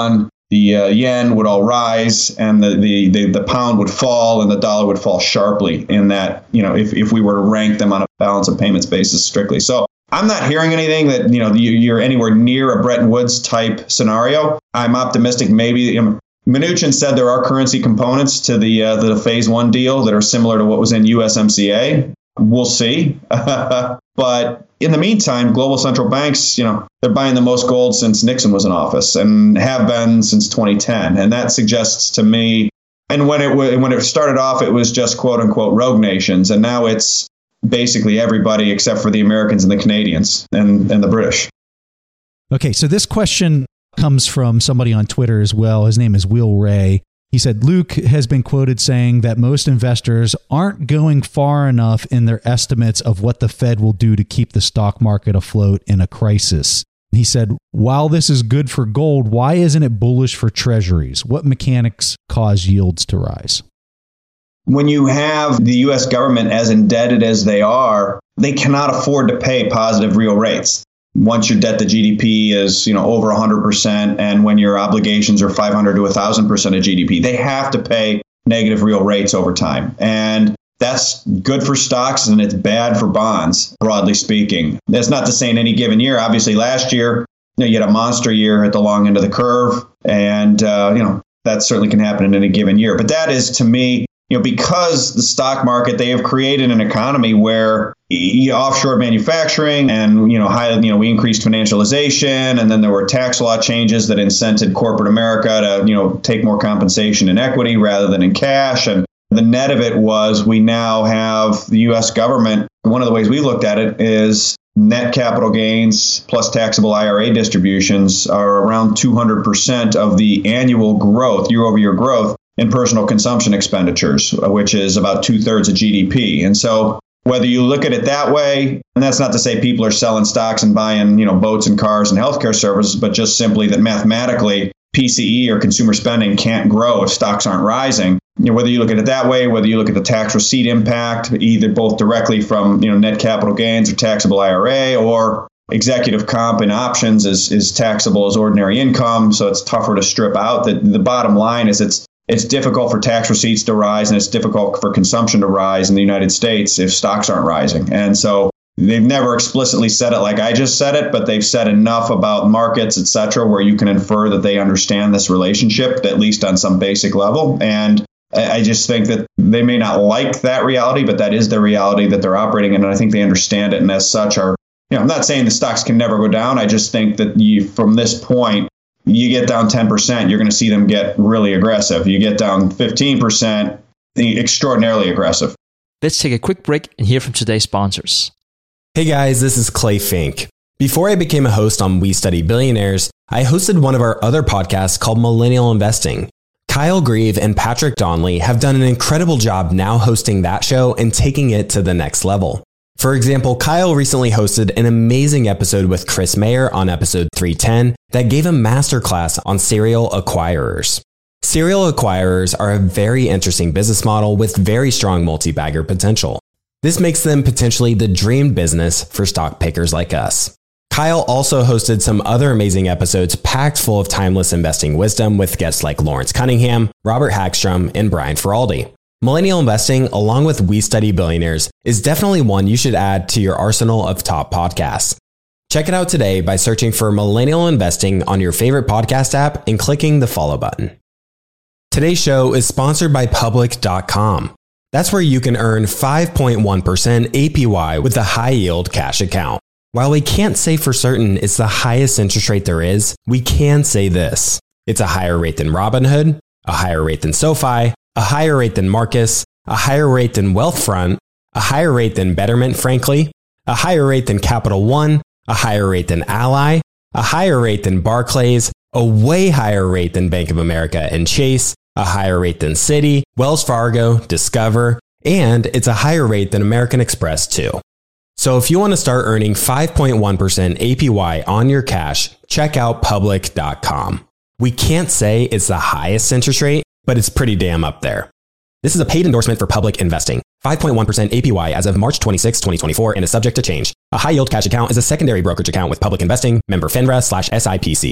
the uh, yen would all rise and the, the, the, the pound would fall and the dollar would fall sharply in that, you know, if, if we were to rank them on a balance of payments basis strictly. So I'm not hearing anything that, you know, you're anywhere near a Bretton Woods type scenario. I'm optimistic. Maybe you know, Mnuchin said there are currency components to the uh, the phase one deal that are similar to what was in U S M C A. We'll see. But in the meantime, global central banks, you know, they're buying the most gold since Nixon was in office and have been since twenty ten. And that suggests to me, and when it when it started off, it was just quote unquote rogue nations. And now it's basically everybody except for the Americans and the Canadians and, and the British.
Okay, so this question comes from somebody on Twitter as well. His name is Will Ray. He said, Luke has been quoted saying that most investors aren't going far enough in their estimates of what the Fed will do to keep the stock market afloat in a crisis. He said, while this is good for gold, why isn't it bullish for treasuries? What mechanics cause yields to rise?
When you have the U S government as indebted as they are, they cannot afford to pay positive real rates. Once your debt to G D P is, you know, over one hundred percent, and when your obligations are five hundred to one thousand percent of G D P, they have to pay negative real rates over time. And that's good for stocks and it's bad for bonds, broadly speaking. That's not to say in any given year. Obviously, last year, you know, you had a monster year at the long end of the curve. And, uh, you know, that certainly can happen in any given year. But that is, to me, you know, because the stock market, they have created an economy where you offshore manufacturing and, you know, high, you know, we increased financialization, and then there were tax law changes that incented corporate America to, you know, take more compensation in equity rather than in cash. And the net of it was we now have the U S government. One of the ways we looked at it is net capital gains plus taxable I R A distributions are around two hundred percent of the annual growth, year over year growth in personal consumption expenditures, which is about two thirds of G D P. And so whether you look at it that way, and that's not to say people are selling stocks and buying, you know, boats and cars and healthcare services, but just simply that mathematically P C E or consumer spending can't grow if stocks aren't rising. You know, whether you look at it that way, whether you look at the tax receipt impact, either both directly from, you know, net capital gains or taxable I R A, or executive comp and options is, is taxable as ordinary income. So it's tougher to strip out. The, the bottom line is it's It's difficult for tax receipts to rise, and it's difficult for consumption to rise in the United States if stocks aren't rising. And so they've never explicitly said it like I just said it, but they've said enough about markets, et cetera, where you can infer that they understand this relationship, at least on some basic level. And I just think that they may not like that reality, but that is the reality that they're operating in. And I think they understand it. And as such are, you know, I'm not saying the stocks can never go down. I just think that you, from this point, you get down ten percent, you're going to see them get really aggressive. You get down fifteen percent, extraordinarily aggressive.
Let's take a quick break and hear from today's sponsors.
Hey guys, this is Clay Fink. Before I became a host on We Study Billionaires, I hosted one of our other podcasts called Millennial Investing. Kyle Grieve and Patrick Donley have done an incredible job now hosting that show and taking it to the next level. For example, Kyle recently hosted an amazing episode with Chris Mayer on episode three ten that gave a masterclass on serial acquirers. Serial acquirers are a very interesting business model with very strong multi-bagger potential. This makes them potentially the dream business for stock pickers like us. Kyle also hosted some other amazing episodes packed full of timeless investing wisdom with guests like Lawrence Cunningham, Robert Hagstrom, and Brian Feraldi. Millennial Investing, along with We Study Billionaires, is definitely one you should add to your arsenal of top podcasts. Check it out today by searching for Millennial Investing on your favorite podcast app and clicking the follow button. Today's show is sponsored by Public dot com. That's where you can earn five point one percent A P Y with a high-yield cash account. While we can't say for certain it's the highest interest rate there is, we can say this. It's a higher rate than Robinhood, a higher rate than SoFi, a higher rate than Marcus, a higher rate than Wealthfront, a higher rate than Betterment, frankly, a higher rate than Capital One, a higher rate than Ally, a higher rate than Barclays, a way higher rate than Bank of America and Chase, a higher rate than Citi, Wells Fargo, Discover, and it's a higher rate than American Express too. So if you want to start earning five point one percent A P Y on your cash, check out Public dot com. We can't say it's the highest interest rate, but it's pretty damn up there. This is a paid endorsement for Public Investing. five point one percent A P Y as of March twenty-sixth, twenty twenty-four and is subject to change. A high yield cash account is a secondary brokerage account with Public Investing, member FINRA slash S I P C.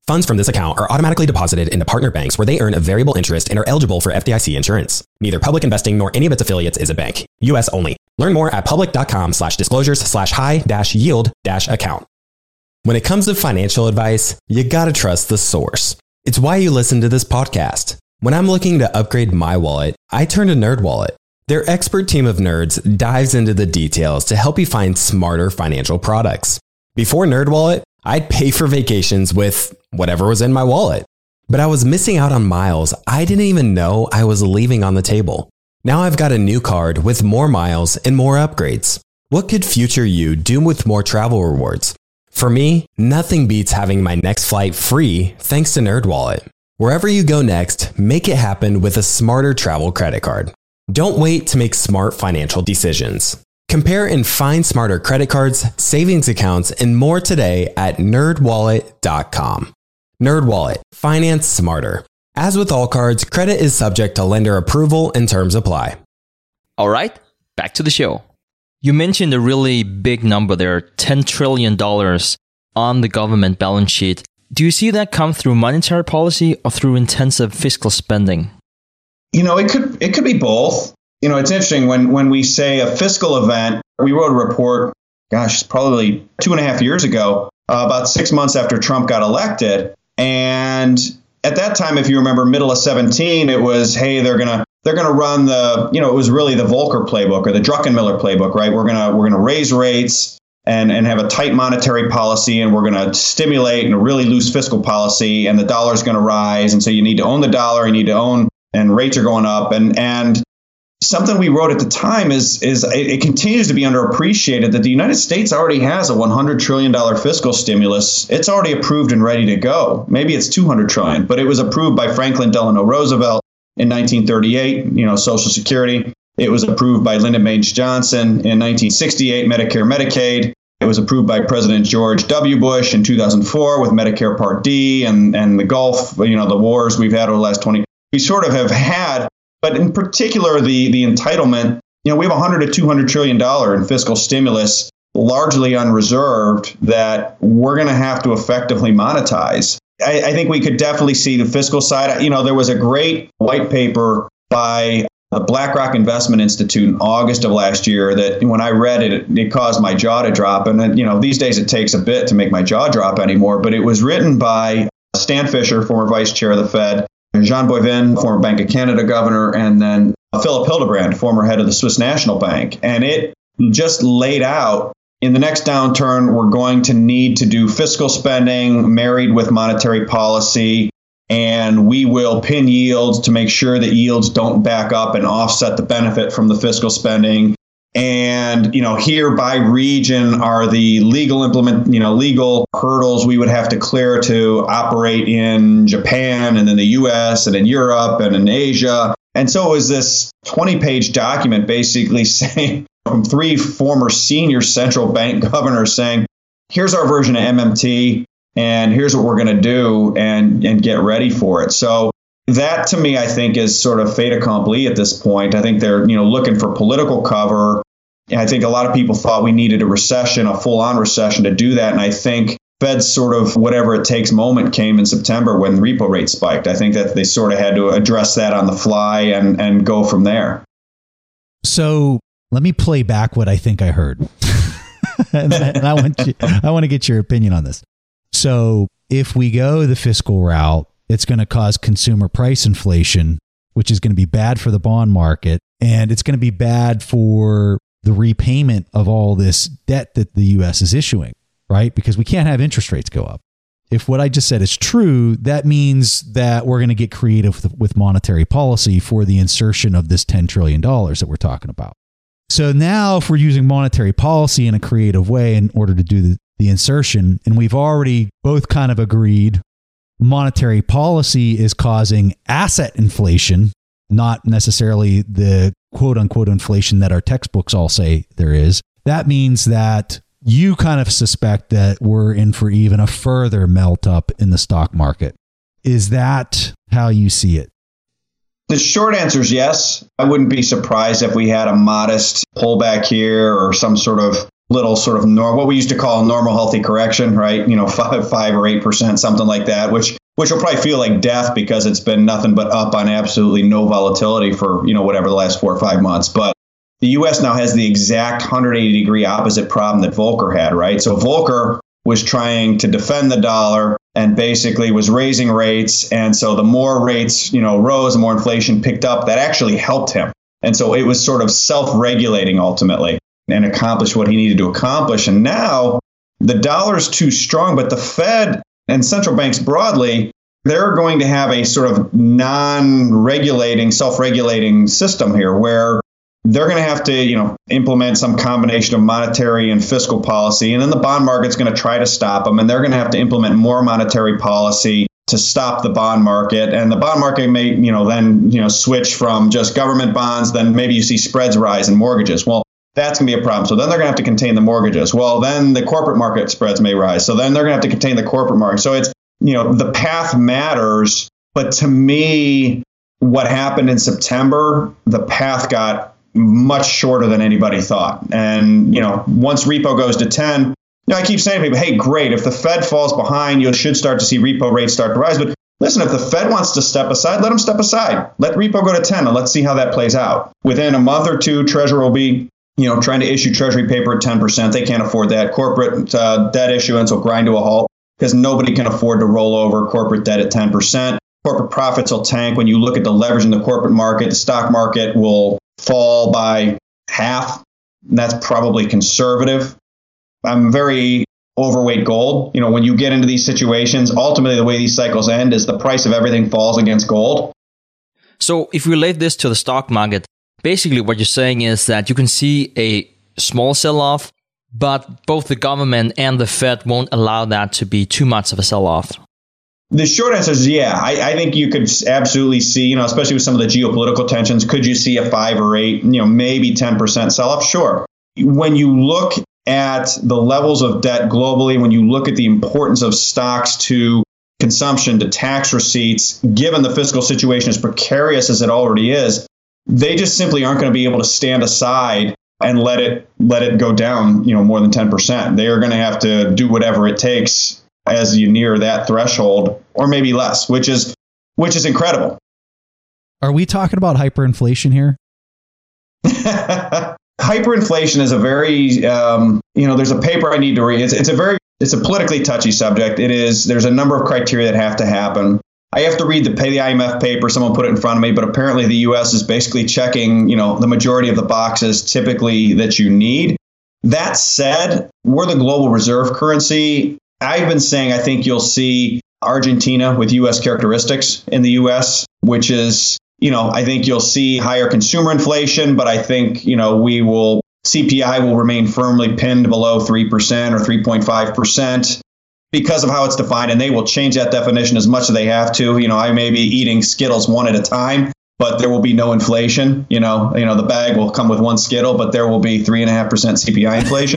Funds from this account are automatically deposited into partner banks where they earn a variable interest and are eligible for F D I C insurance. Neither Public Investing nor any of its affiliates is a bank. U S only. Learn more at public.com slash disclosures slash high dash yield dash account. When it comes to financial advice, you gotta trust the source. It's why you listen to this podcast. When I'm looking to upgrade my wallet, I turn to NerdWallet. Their expert team of nerds dives into the details to help you find smarter financial products. Before NerdWallet, I'd pay for vacations with whatever was in my wallet. But I was missing out on miles I didn't even know I was leaving on the table. Now I've got a new card with more miles and more upgrades. What could future you do with more travel rewards? For me, nothing beats having my next flight free thanks to NerdWallet. Wherever you go next, make it happen with a smarter travel credit card. Don't wait to make smart financial decisions. Compare and find smarter credit cards, savings accounts, and more today at nerd wallet dot com. NerdWallet. Finance smarter. As with all cards, credit is subject to lender approval and terms apply.
All right, back to the show. You mentioned a really big number there, ten trillion dollars on the government balance sheet. Do you see that come through monetary policy or through intensive fiscal spending?
You know, it could it could be both. You know, it's interesting when, when we say a fiscal event, we wrote a report, gosh, probably two and a half years ago, uh, about six months after Trump got elected. And at that time, if you remember, middle of seventeen, it was, hey, they're going to they're going to run the, you know, it was really the Volcker playbook or the Druckenmiller playbook, right? We're going to we're going to raise rates and, and have a tight monetary policy, and we're going to stimulate and a really loose fiscal policy, and the dollar's going to rise. And so you need to own the dollar, you need to own, and rates are going up. And and something we wrote at the time is, is it, it continues to be underappreciated that the United States already has a one hundred trillion dollars fiscal stimulus. It's already approved and ready to go. Maybe it's two hundred trillion dollars, but it was approved by Franklin Delano Roosevelt in nineteen thirty-eight, you know, Social Security. It was approved by Lyndon Baines Johnson in nineteen sixty-eight, Medicare, Medicaid. It was approved by President George W. Bush in two thousand four with Medicare Part D and, and the Gulf, you know, the wars we've had over the last twenty. We sort of have had, but in particular, the, the entitlement, you know, we have one hundred to two hundred trillion dollars in fiscal stimulus, largely unreserved, that we're going to have to effectively monetize. I, I think we could definitely see the fiscal side. You know, there was a great white paper by the BlackRock Investment Institute in August of last year that when I read it, it, it caused my jaw to drop. And, then, you know, these days it takes a bit to make my jaw drop anymore. But it was written by Stan Fisher, former vice chair of the Fed, Jean Boivin, former Bank of Canada governor, and then Philip Hildebrand, former head of the Swiss National Bank. And it just laid out, in the next downturn, we're going to need to do fiscal spending married with monetary policy, and we will pin yields to make sure that yields don't back up and offset the benefit from the fiscal spending. And, you know, here by region are the legal implement, you know, legal hurdles we would have to clear to operate in Japan and in the U S and in Europe and in Asia. And so it was this twenty page document basically saying from three former senior central bank governors saying, here's our version of M M T and here's what we're going to do and, and get ready for it. So that, to me, I think is sort of fait accompli at this point. I think they're, you know, looking for political cover. And I think a lot of people thought we needed a recession, a full-on recession to do that. And I think Fed's sort of whatever it takes moment came in September when the repo rate spiked. I think that they sort of had to address that on the fly and, and go from there.
So let me play back what I think I heard. and, and I want you, I want to get your opinion on this. So if we go the fiscal route, it's going to cause consumer price inflation, which is going to be bad for the bond market. And it's going to be bad for the repayment of all this debt that the U S is issuing, right? Because we can't have interest rates go up. If what I just said is true, that means that we're going to get creative with, with monetary policy for the insertion of this ten trillion dollars that we're talking about. So now if we're using monetary policy in a creative way in order to do the, the insertion, and we've already both kind of agreed monetary policy is causing asset inflation, not necessarily the quote unquote inflation that our textbooks all say there is. That means that you kind of suspect that we're in for even a further melt up in the stock market. Is that how you see it?
The short answer is yes. I wouldn't be surprised if we had a modest pullback here or some sort of little sort of norm, what we used to call a normal healthy correction, right? You know, five, five or eight percent, something like that, which which will probably feel like death because it's been nothing but up on absolutely no volatility for, you know, whatever the last four or five months. But the U S now has the exact one hundred eighty degree opposite problem that Volcker had, right? So Volcker was trying to defend the dollar and basically was raising rates. And so the more rates, you know, rose, the more inflation picked up. That actually helped him. And so it was sort of self-regulating ultimately and accomplished what he needed to accomplish. And now the dollar's too strong, but the Fed and central banks broadly, they're going to have a sort of non-regulating, self-regulating system here where they're going to have to, you know, implement some combination of monetary and fiscal policy. And then the bond market's going to try to stop them. And they're going to have to implement more monetary policy to stop the bond market. And the bond market may, you know, then, you know, switch from just government bonds. Then maybe you see spreads rise in mortgages. Well, that's going to be a problem. So then they're going to have to contain the mortgages. Well, then the corporate market spreads may rise. So then they're going to have to contain the corporate market. So it's, you know, the path matters. But to me, what happened in September, the path got much shorter than anybody thought. And, you know, once repo goes to ten, you know, I keep saying to people, hey, great. If the Fed falls behind, you should start to see repo rates start to rise. But listen, if the Fed wants to step aside, let them step aside. Let repo go to ten and let's see how that plays out. Within a month or two, Treasury will be, you know, trying to issue Treasury paper at ten percent. They can't afford that. Corporate uh, debt issuance will grind to a halt because nobody can afford to roll over corporate debt at ten percent. Corporate profits will tank. When you look at the leverage in the corporate market, the stock market will fall by half. And that's probably conservative. I'm very overweight gold. You know, when you get into these situations, ultimately the way these cycles end is the price of everything falls against gold.
So if we relate this to the stock market, basically what you're saying is that you can see a small sell-off, but both the government and the Fed won't allow that to be too much of a sell-off.
The short answer is yeah. I, I think you could absolutely see, you know, especially with some of the geopolitical tensions, could you see a five or eight, you know, maybe ten percent sell-off? Sure. When you look at the levels of debt globally, when you look at the importance of stocks to consumption, to tax receipts, given the fiscal situation as precarious as it already is, they just simply aren't going to be able to stand aside and let it let it go down, you know, more than ten percent. They are going to have to do whatever it takes as you near that threshold, or maybe less, which is which is incredible.
Are we talking about hyperinflation here?
Hyperinflation is a very, um, you know, there's a paper I need to read. It's, it's a very, it's a politically touchy subject. It is. There's a number of criteria that have to happen. I have to read the pay the I M F paper. Someone put it in front of me, but apparently the U S is basically checking, you know, the majority of the boxes typically that you need. That said, we're the global reserve currency. I've been saying I think you'll see Argentina with U S characteristics in the U S, which is, you know, I think you'll see higher consumer inflation, but I think, you know, we will, C P I will remain firmly pinned below three percent or three point five percent because of how it's defined. And they will change that definition as much as they have to. You know, I may be eating Skittles one at a time, but there will be no inflation. You know, you know, the bag will come with one Skittle, but there will be three and a half percent C P I inflation.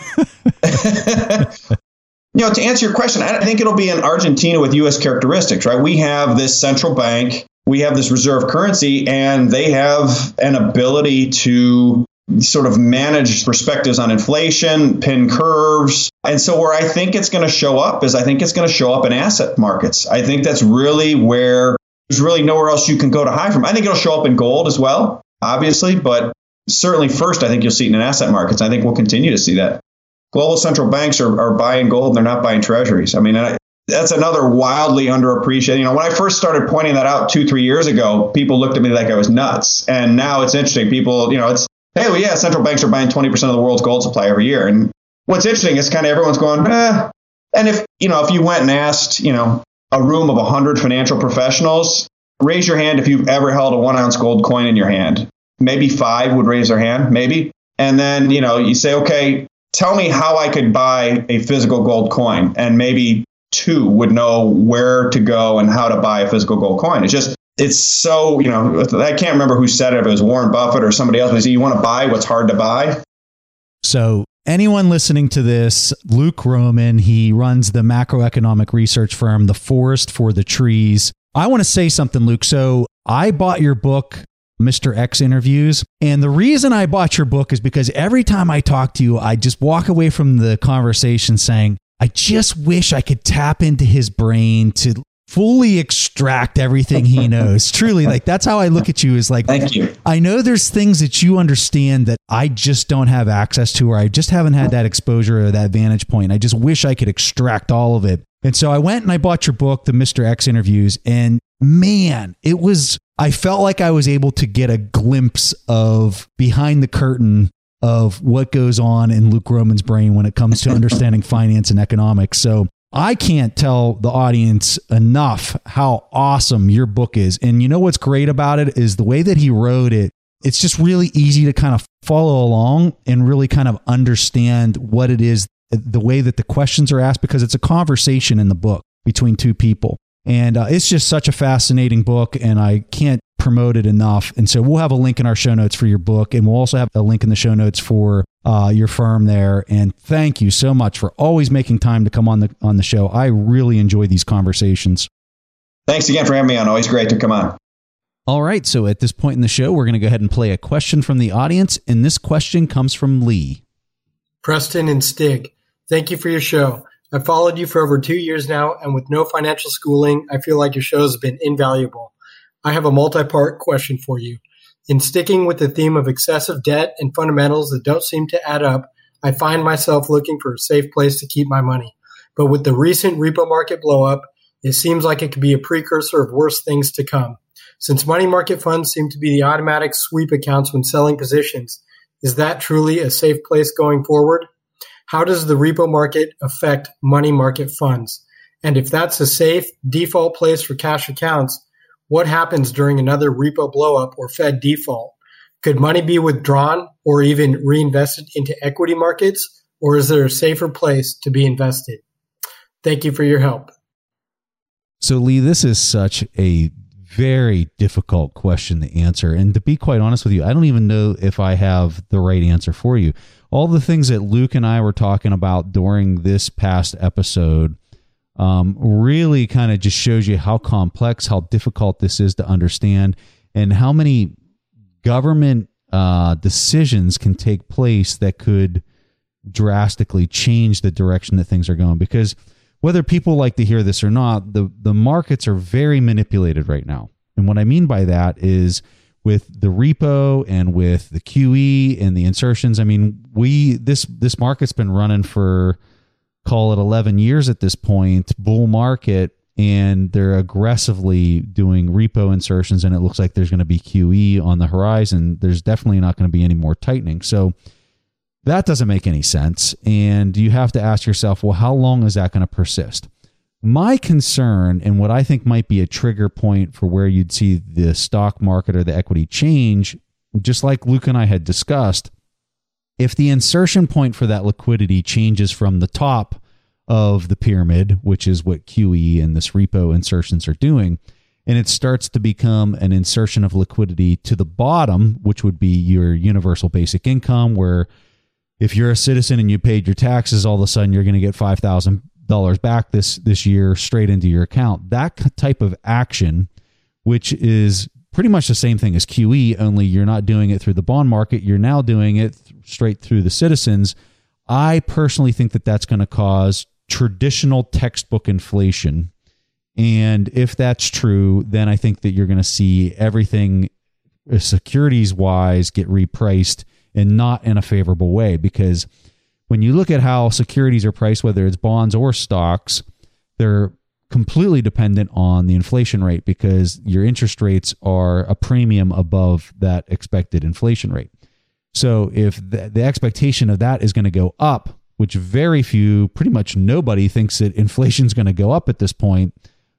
You know, to answer your question, I think it'll be in Argentina with U S characteristics, right? We have this central bank, we have this reserve currency, and they have an ability to sort of manage perspectives on inflation, pin curves. And so where I think it's going to show up is I think it's going to show up in asset markets. I think that's really where there's really nowhere else you can go to hide from. I think it'll show up in gold as well, obviously, but certainly first, I think you'll see it in asset markets. I think we'll continue to see that. Global central banks are, are buying gold and they're not buying treasuries. I mean, I, that's another wildly underappreciated. You know, when I first started pointing that out two, three years ago, people looked at me like I was nuts. And now it's interesting. People, you know, it's, hey, well, yeah, central banks are buying twenty percent of the world's gold supply every year. And what's interesting is kind of everyone's going, eh. And if, you know, if you went and asked, you know, a room of one hundred financial professionals, raise your hand if you've ever held a one ounce gold coin in your hand. Maybe five would raise their hand, maybe. And then, you know, you say, okay, tell me how I could buy a physical gold coin. And maybe two would know where to go and how to buy a physical gold coin. It's just, it's so, you know, I can't remember who said it, if it was Warren Buffett or somebody else, but you want to buy what's hard to buy.
So anyone listening to this, Luke Roman, he runs the macroeconomic research firm, The Forest for the Trees. I want to say something, Luke. So I bought your book, Mister X interviews. And the reason I bought your book is because every time I talk to you, I just walk away from the conversation saying, I just wish I could tap into his brain to fully extract everything he knows. Truly, like that's how I look at you is like,
thank you.
I know there's things that you understand that I just don't have access to, or I just haven't had that exposure or that vantage point. I just wish I could extract all of it. And so I went and I bought your book, the Mister X interviews, and man, it was, I felt like I was able to get a glimpse of behind the curtain of what goes on in Luke Gromen's brain when it comes to understanding finance and economics. So I can't tell the audience enough how awesome your book is. And you know what's great about it is the way that he wrote it. It's just really easy to kind of follow along and really kind of understand what it is, the way that the questions are asked, because it's a conversation in the book between two people. And uh, it's just such a fascinating book, and I can't promote it enough. And so we'll have a link in our show notes for your book, and we'll also have a link in the show notes for uh, your firm there. And thank you so much for always making time to come on the on the show. I really enjoy these conversations.
Thanks again for having me on. Always great to come on.
All right. So at this point in the show, we're going to go ahead and play a question from the audience. And this question comes from Lee.
Preston and Stig, thank you for your show. I've followed you for over two years now, and with no financial schooling, I feel like your show has been invaluable. I have a multi-part question for you. In sticking with the theme of excessive debt and fundamentals that don't seem to add up, I find myself looking for a safe place to keep my money. But with the recent repo market blow-up, it seems like it could be a precursor of worse things to come. Since money market funds seem to be the automatic sweep accounts when selling positions, is that truly a safe place going forward? How does the repo market affect money market funds? And if that's a safe default place for cash accounts, what happens during another repo blowup or Fed default? Could money be withdrawn or even reinvested into equity markets, or is there a safer place to be invested? Thank you for your help.
So, Lee, this is such a very difficult question to answer. And to be quite honest with you, I don't even know if I have the right answer for you. All the things that Luke and I were talking about during this past episode um, really kind of just shows you how complex, how difficult this is to understand, and how many government uh, decisions can take place that could drastically change the direction that things are going. Because whether people like to hear this or not, the, the markets are very manipulated right now. And what I mean by that is with the repo and with the Q E and the insertions, I mean, we this this market's been running for, call it eleven years at this point, bull market, and they're aggressively doing repo insertions, and it looks like there's going to be Q E on the horizon. There's definitely not going to be any more tightening. So that doesn't make any sense. And you have to ask yourself, well, how long is that going to persist? My concern, and what I think might be a trigger point for where you'd see the stock market or the equity change, just like Luke and I had discussed, if the insertion point for that liquidity changes from the top of the pyramid, which is what Q E and this repo insertions are doing, and it starts to become an insertion of liquidity to the bottom, which would be your universal basic income, where if you're a citizen and you paid your taxes, all of a sudden you're going to get five thousand dollars back this, this year straight into your account. That type of action, which is pretty much the same thing as Q E, only you're not doing it through the bond market. You're now doing it th- straight through the citizens. I personally think that that's going to cause traditional textbook inflation. And if that's true, then I think that you're going to see everything securities-wise get repriced, and not in a favorable way, because when you look at how securities are priced, whether it's bonds or stocks, they're completely dependent on the inflation rate, because your interest rates are a premium above that expected inflation rate. So if the, the expectation of that is going to go up, which very few, pretty much nobody thinks that inflation is going to go up at this point,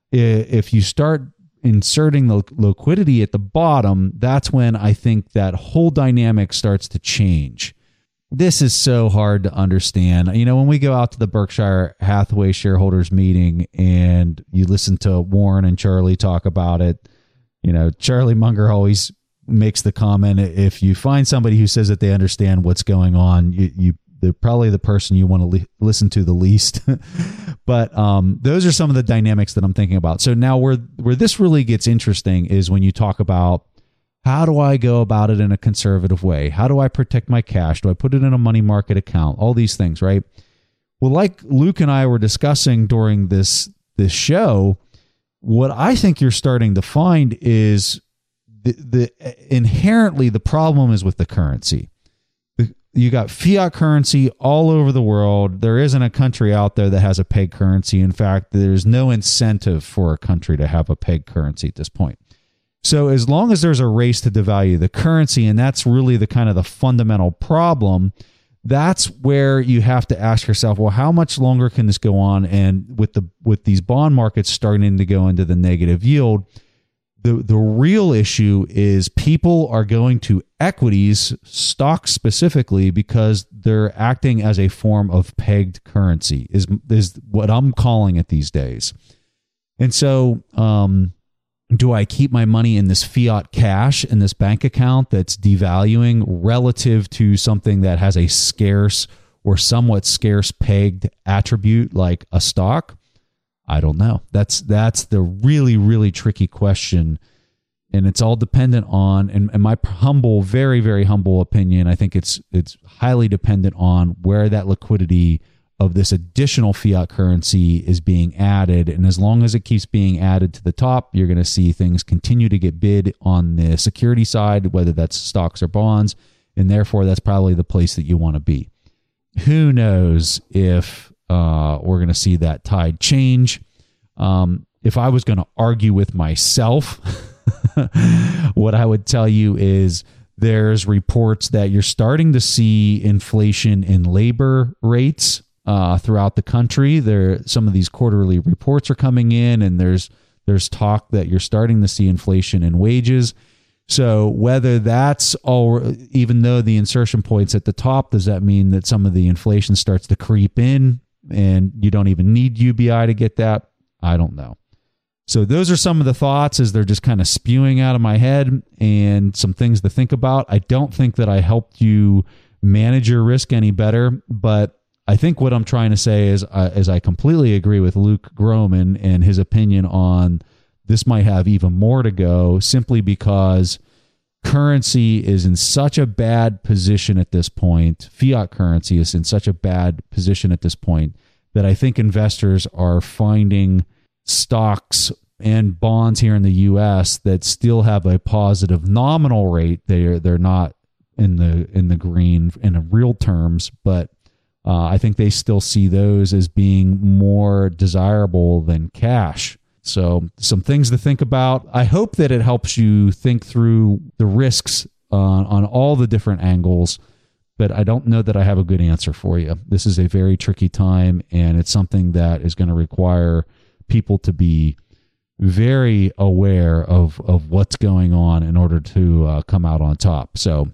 if you start inserting the liquidity at the bottom, that's when I think that whole dynamic starts to change. This is so hard to understand. You know, when we go out to the Berkshire Hathaway shareholders meeting and you listen to Warren and Charlie talk about it, you know, Charlie Munger always makes the comment, if you find somebody who says that they understand what's going on, you, you they're probably the person you want to li- listen to the least. But um, those are some of the dynamics that I'm thinking about. So now where where this really gets interesting is when you talk about How do I go about it in a conservative way? How do I protect my cash? Do I put it in a money market account? All these things, right? Well, like Luke and I were discussing during this this show, what I think you're starting to find is the, the inherently the problem is with the currency. You got fiat currency all over the world. There isn't a country out there that has a peg currency. In fact, there's no incentive for a country to have a peg currency at this point. So as long as there's a race to devalue the currency, and that's really the kind of the fundamental problem, that's where you have to ask yourself, well, how much longer can this go on? And with the with these bond markets starting to go into the negative yield, the the real issue is people are going to equities, stocks specifically, because they're acting as a form of pegged currency, is is what I'm calling it these days. And so, um, do I keep my money in this fiat cash in this bank account that's devaluing relative to something that has a scarce or somewhat scarce pegged attribute like a stock? I don't know. That's that's the really, really tricky question. And it's all dependent on, and, and my humble, very, very humble opinion, I think it's it's highly dependent on where that liquidity of this additional fiat currency is being added. And as long as it keeps being added to the top, you're going to see things continue to get bid on the security side, whether that's stocks or bonds. And therefore, that's probably the place that you want to be. Who knows if uh, we're going to see that tide change. Um, if I was going to argue with myself, what I would tell you is there's reports that you're starting to see inflation in labor rates uh, throughout the country. There, some of these quarterly reports are coming in, and there's there's talk that you're starting to see inflation in wages. So whether that's all, even though the insertion point's at the top, does that mean that some of the inflation starts to creep in and you don't even need U B I to get that? I don't know. So those are some of the thoughts as they're just kind of spewing out of my head, and some things to think about. I don't think that I helped you manage your risk any better, but I think what I'm trying to say is, uh, is I completely agree with Luke Gromen and his opinion on this might have even more to go, simply because currency is in such a bad position at this point. Fiat currency is in such a bad position at this point that I think investors are finding stocks and bonds here in the U S that still have a positive nominal rate. They're they're not in the in the green in real terms, but uh, I think they still see those as being more desirable than cash. So some things to think about. I hope that it helps you think through the risks uh, on all the different angles, but I don't know that I have a good answer for you. This is a very tricky time, and it's something that is going to require people to be very aware of, of what's going on in order to uh, come out on top. So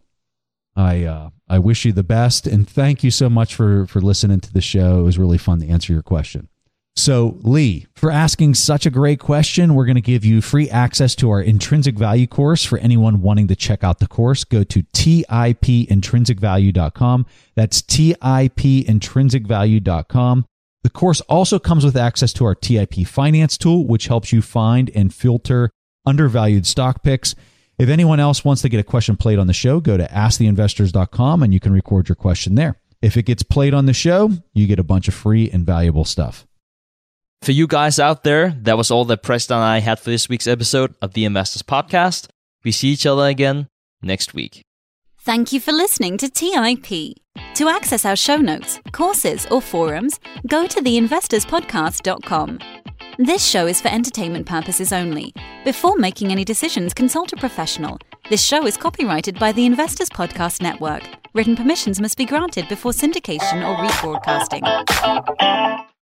I uh, I wish you the best, and thank you so much for, for listening to the show. It was really fun to answer your question. So, Lee, for asking such a great question, we're going to give you free access to our Intrinsic Value course. For anyone wanting to check out the course, go to tip intrinsic value dot com. That's tip intrinsic value dot com. The course also comes with access to our T I P Finance tool, which helps you find and filter undervalued stock picks. If anyone else wants to get a question played on the show, go to ask the investors dot com and you can record your question there. If it gets played on the show, you get a bunch of free and valuable stuff.
For you guys out there, that was all that Preston and I had for this week's episode of the Investors Podcast. We see each other again next week.
Thank you for listening to T I P. To access our show notes, courses, or forums, go to the investors podcast dot com. This show is for entertainment purposes only. Before making any decisions, consult a professional. This show is copyrighted by the Investors Podcast Network. Written permissions must be granted before syndication or rebroadcasting.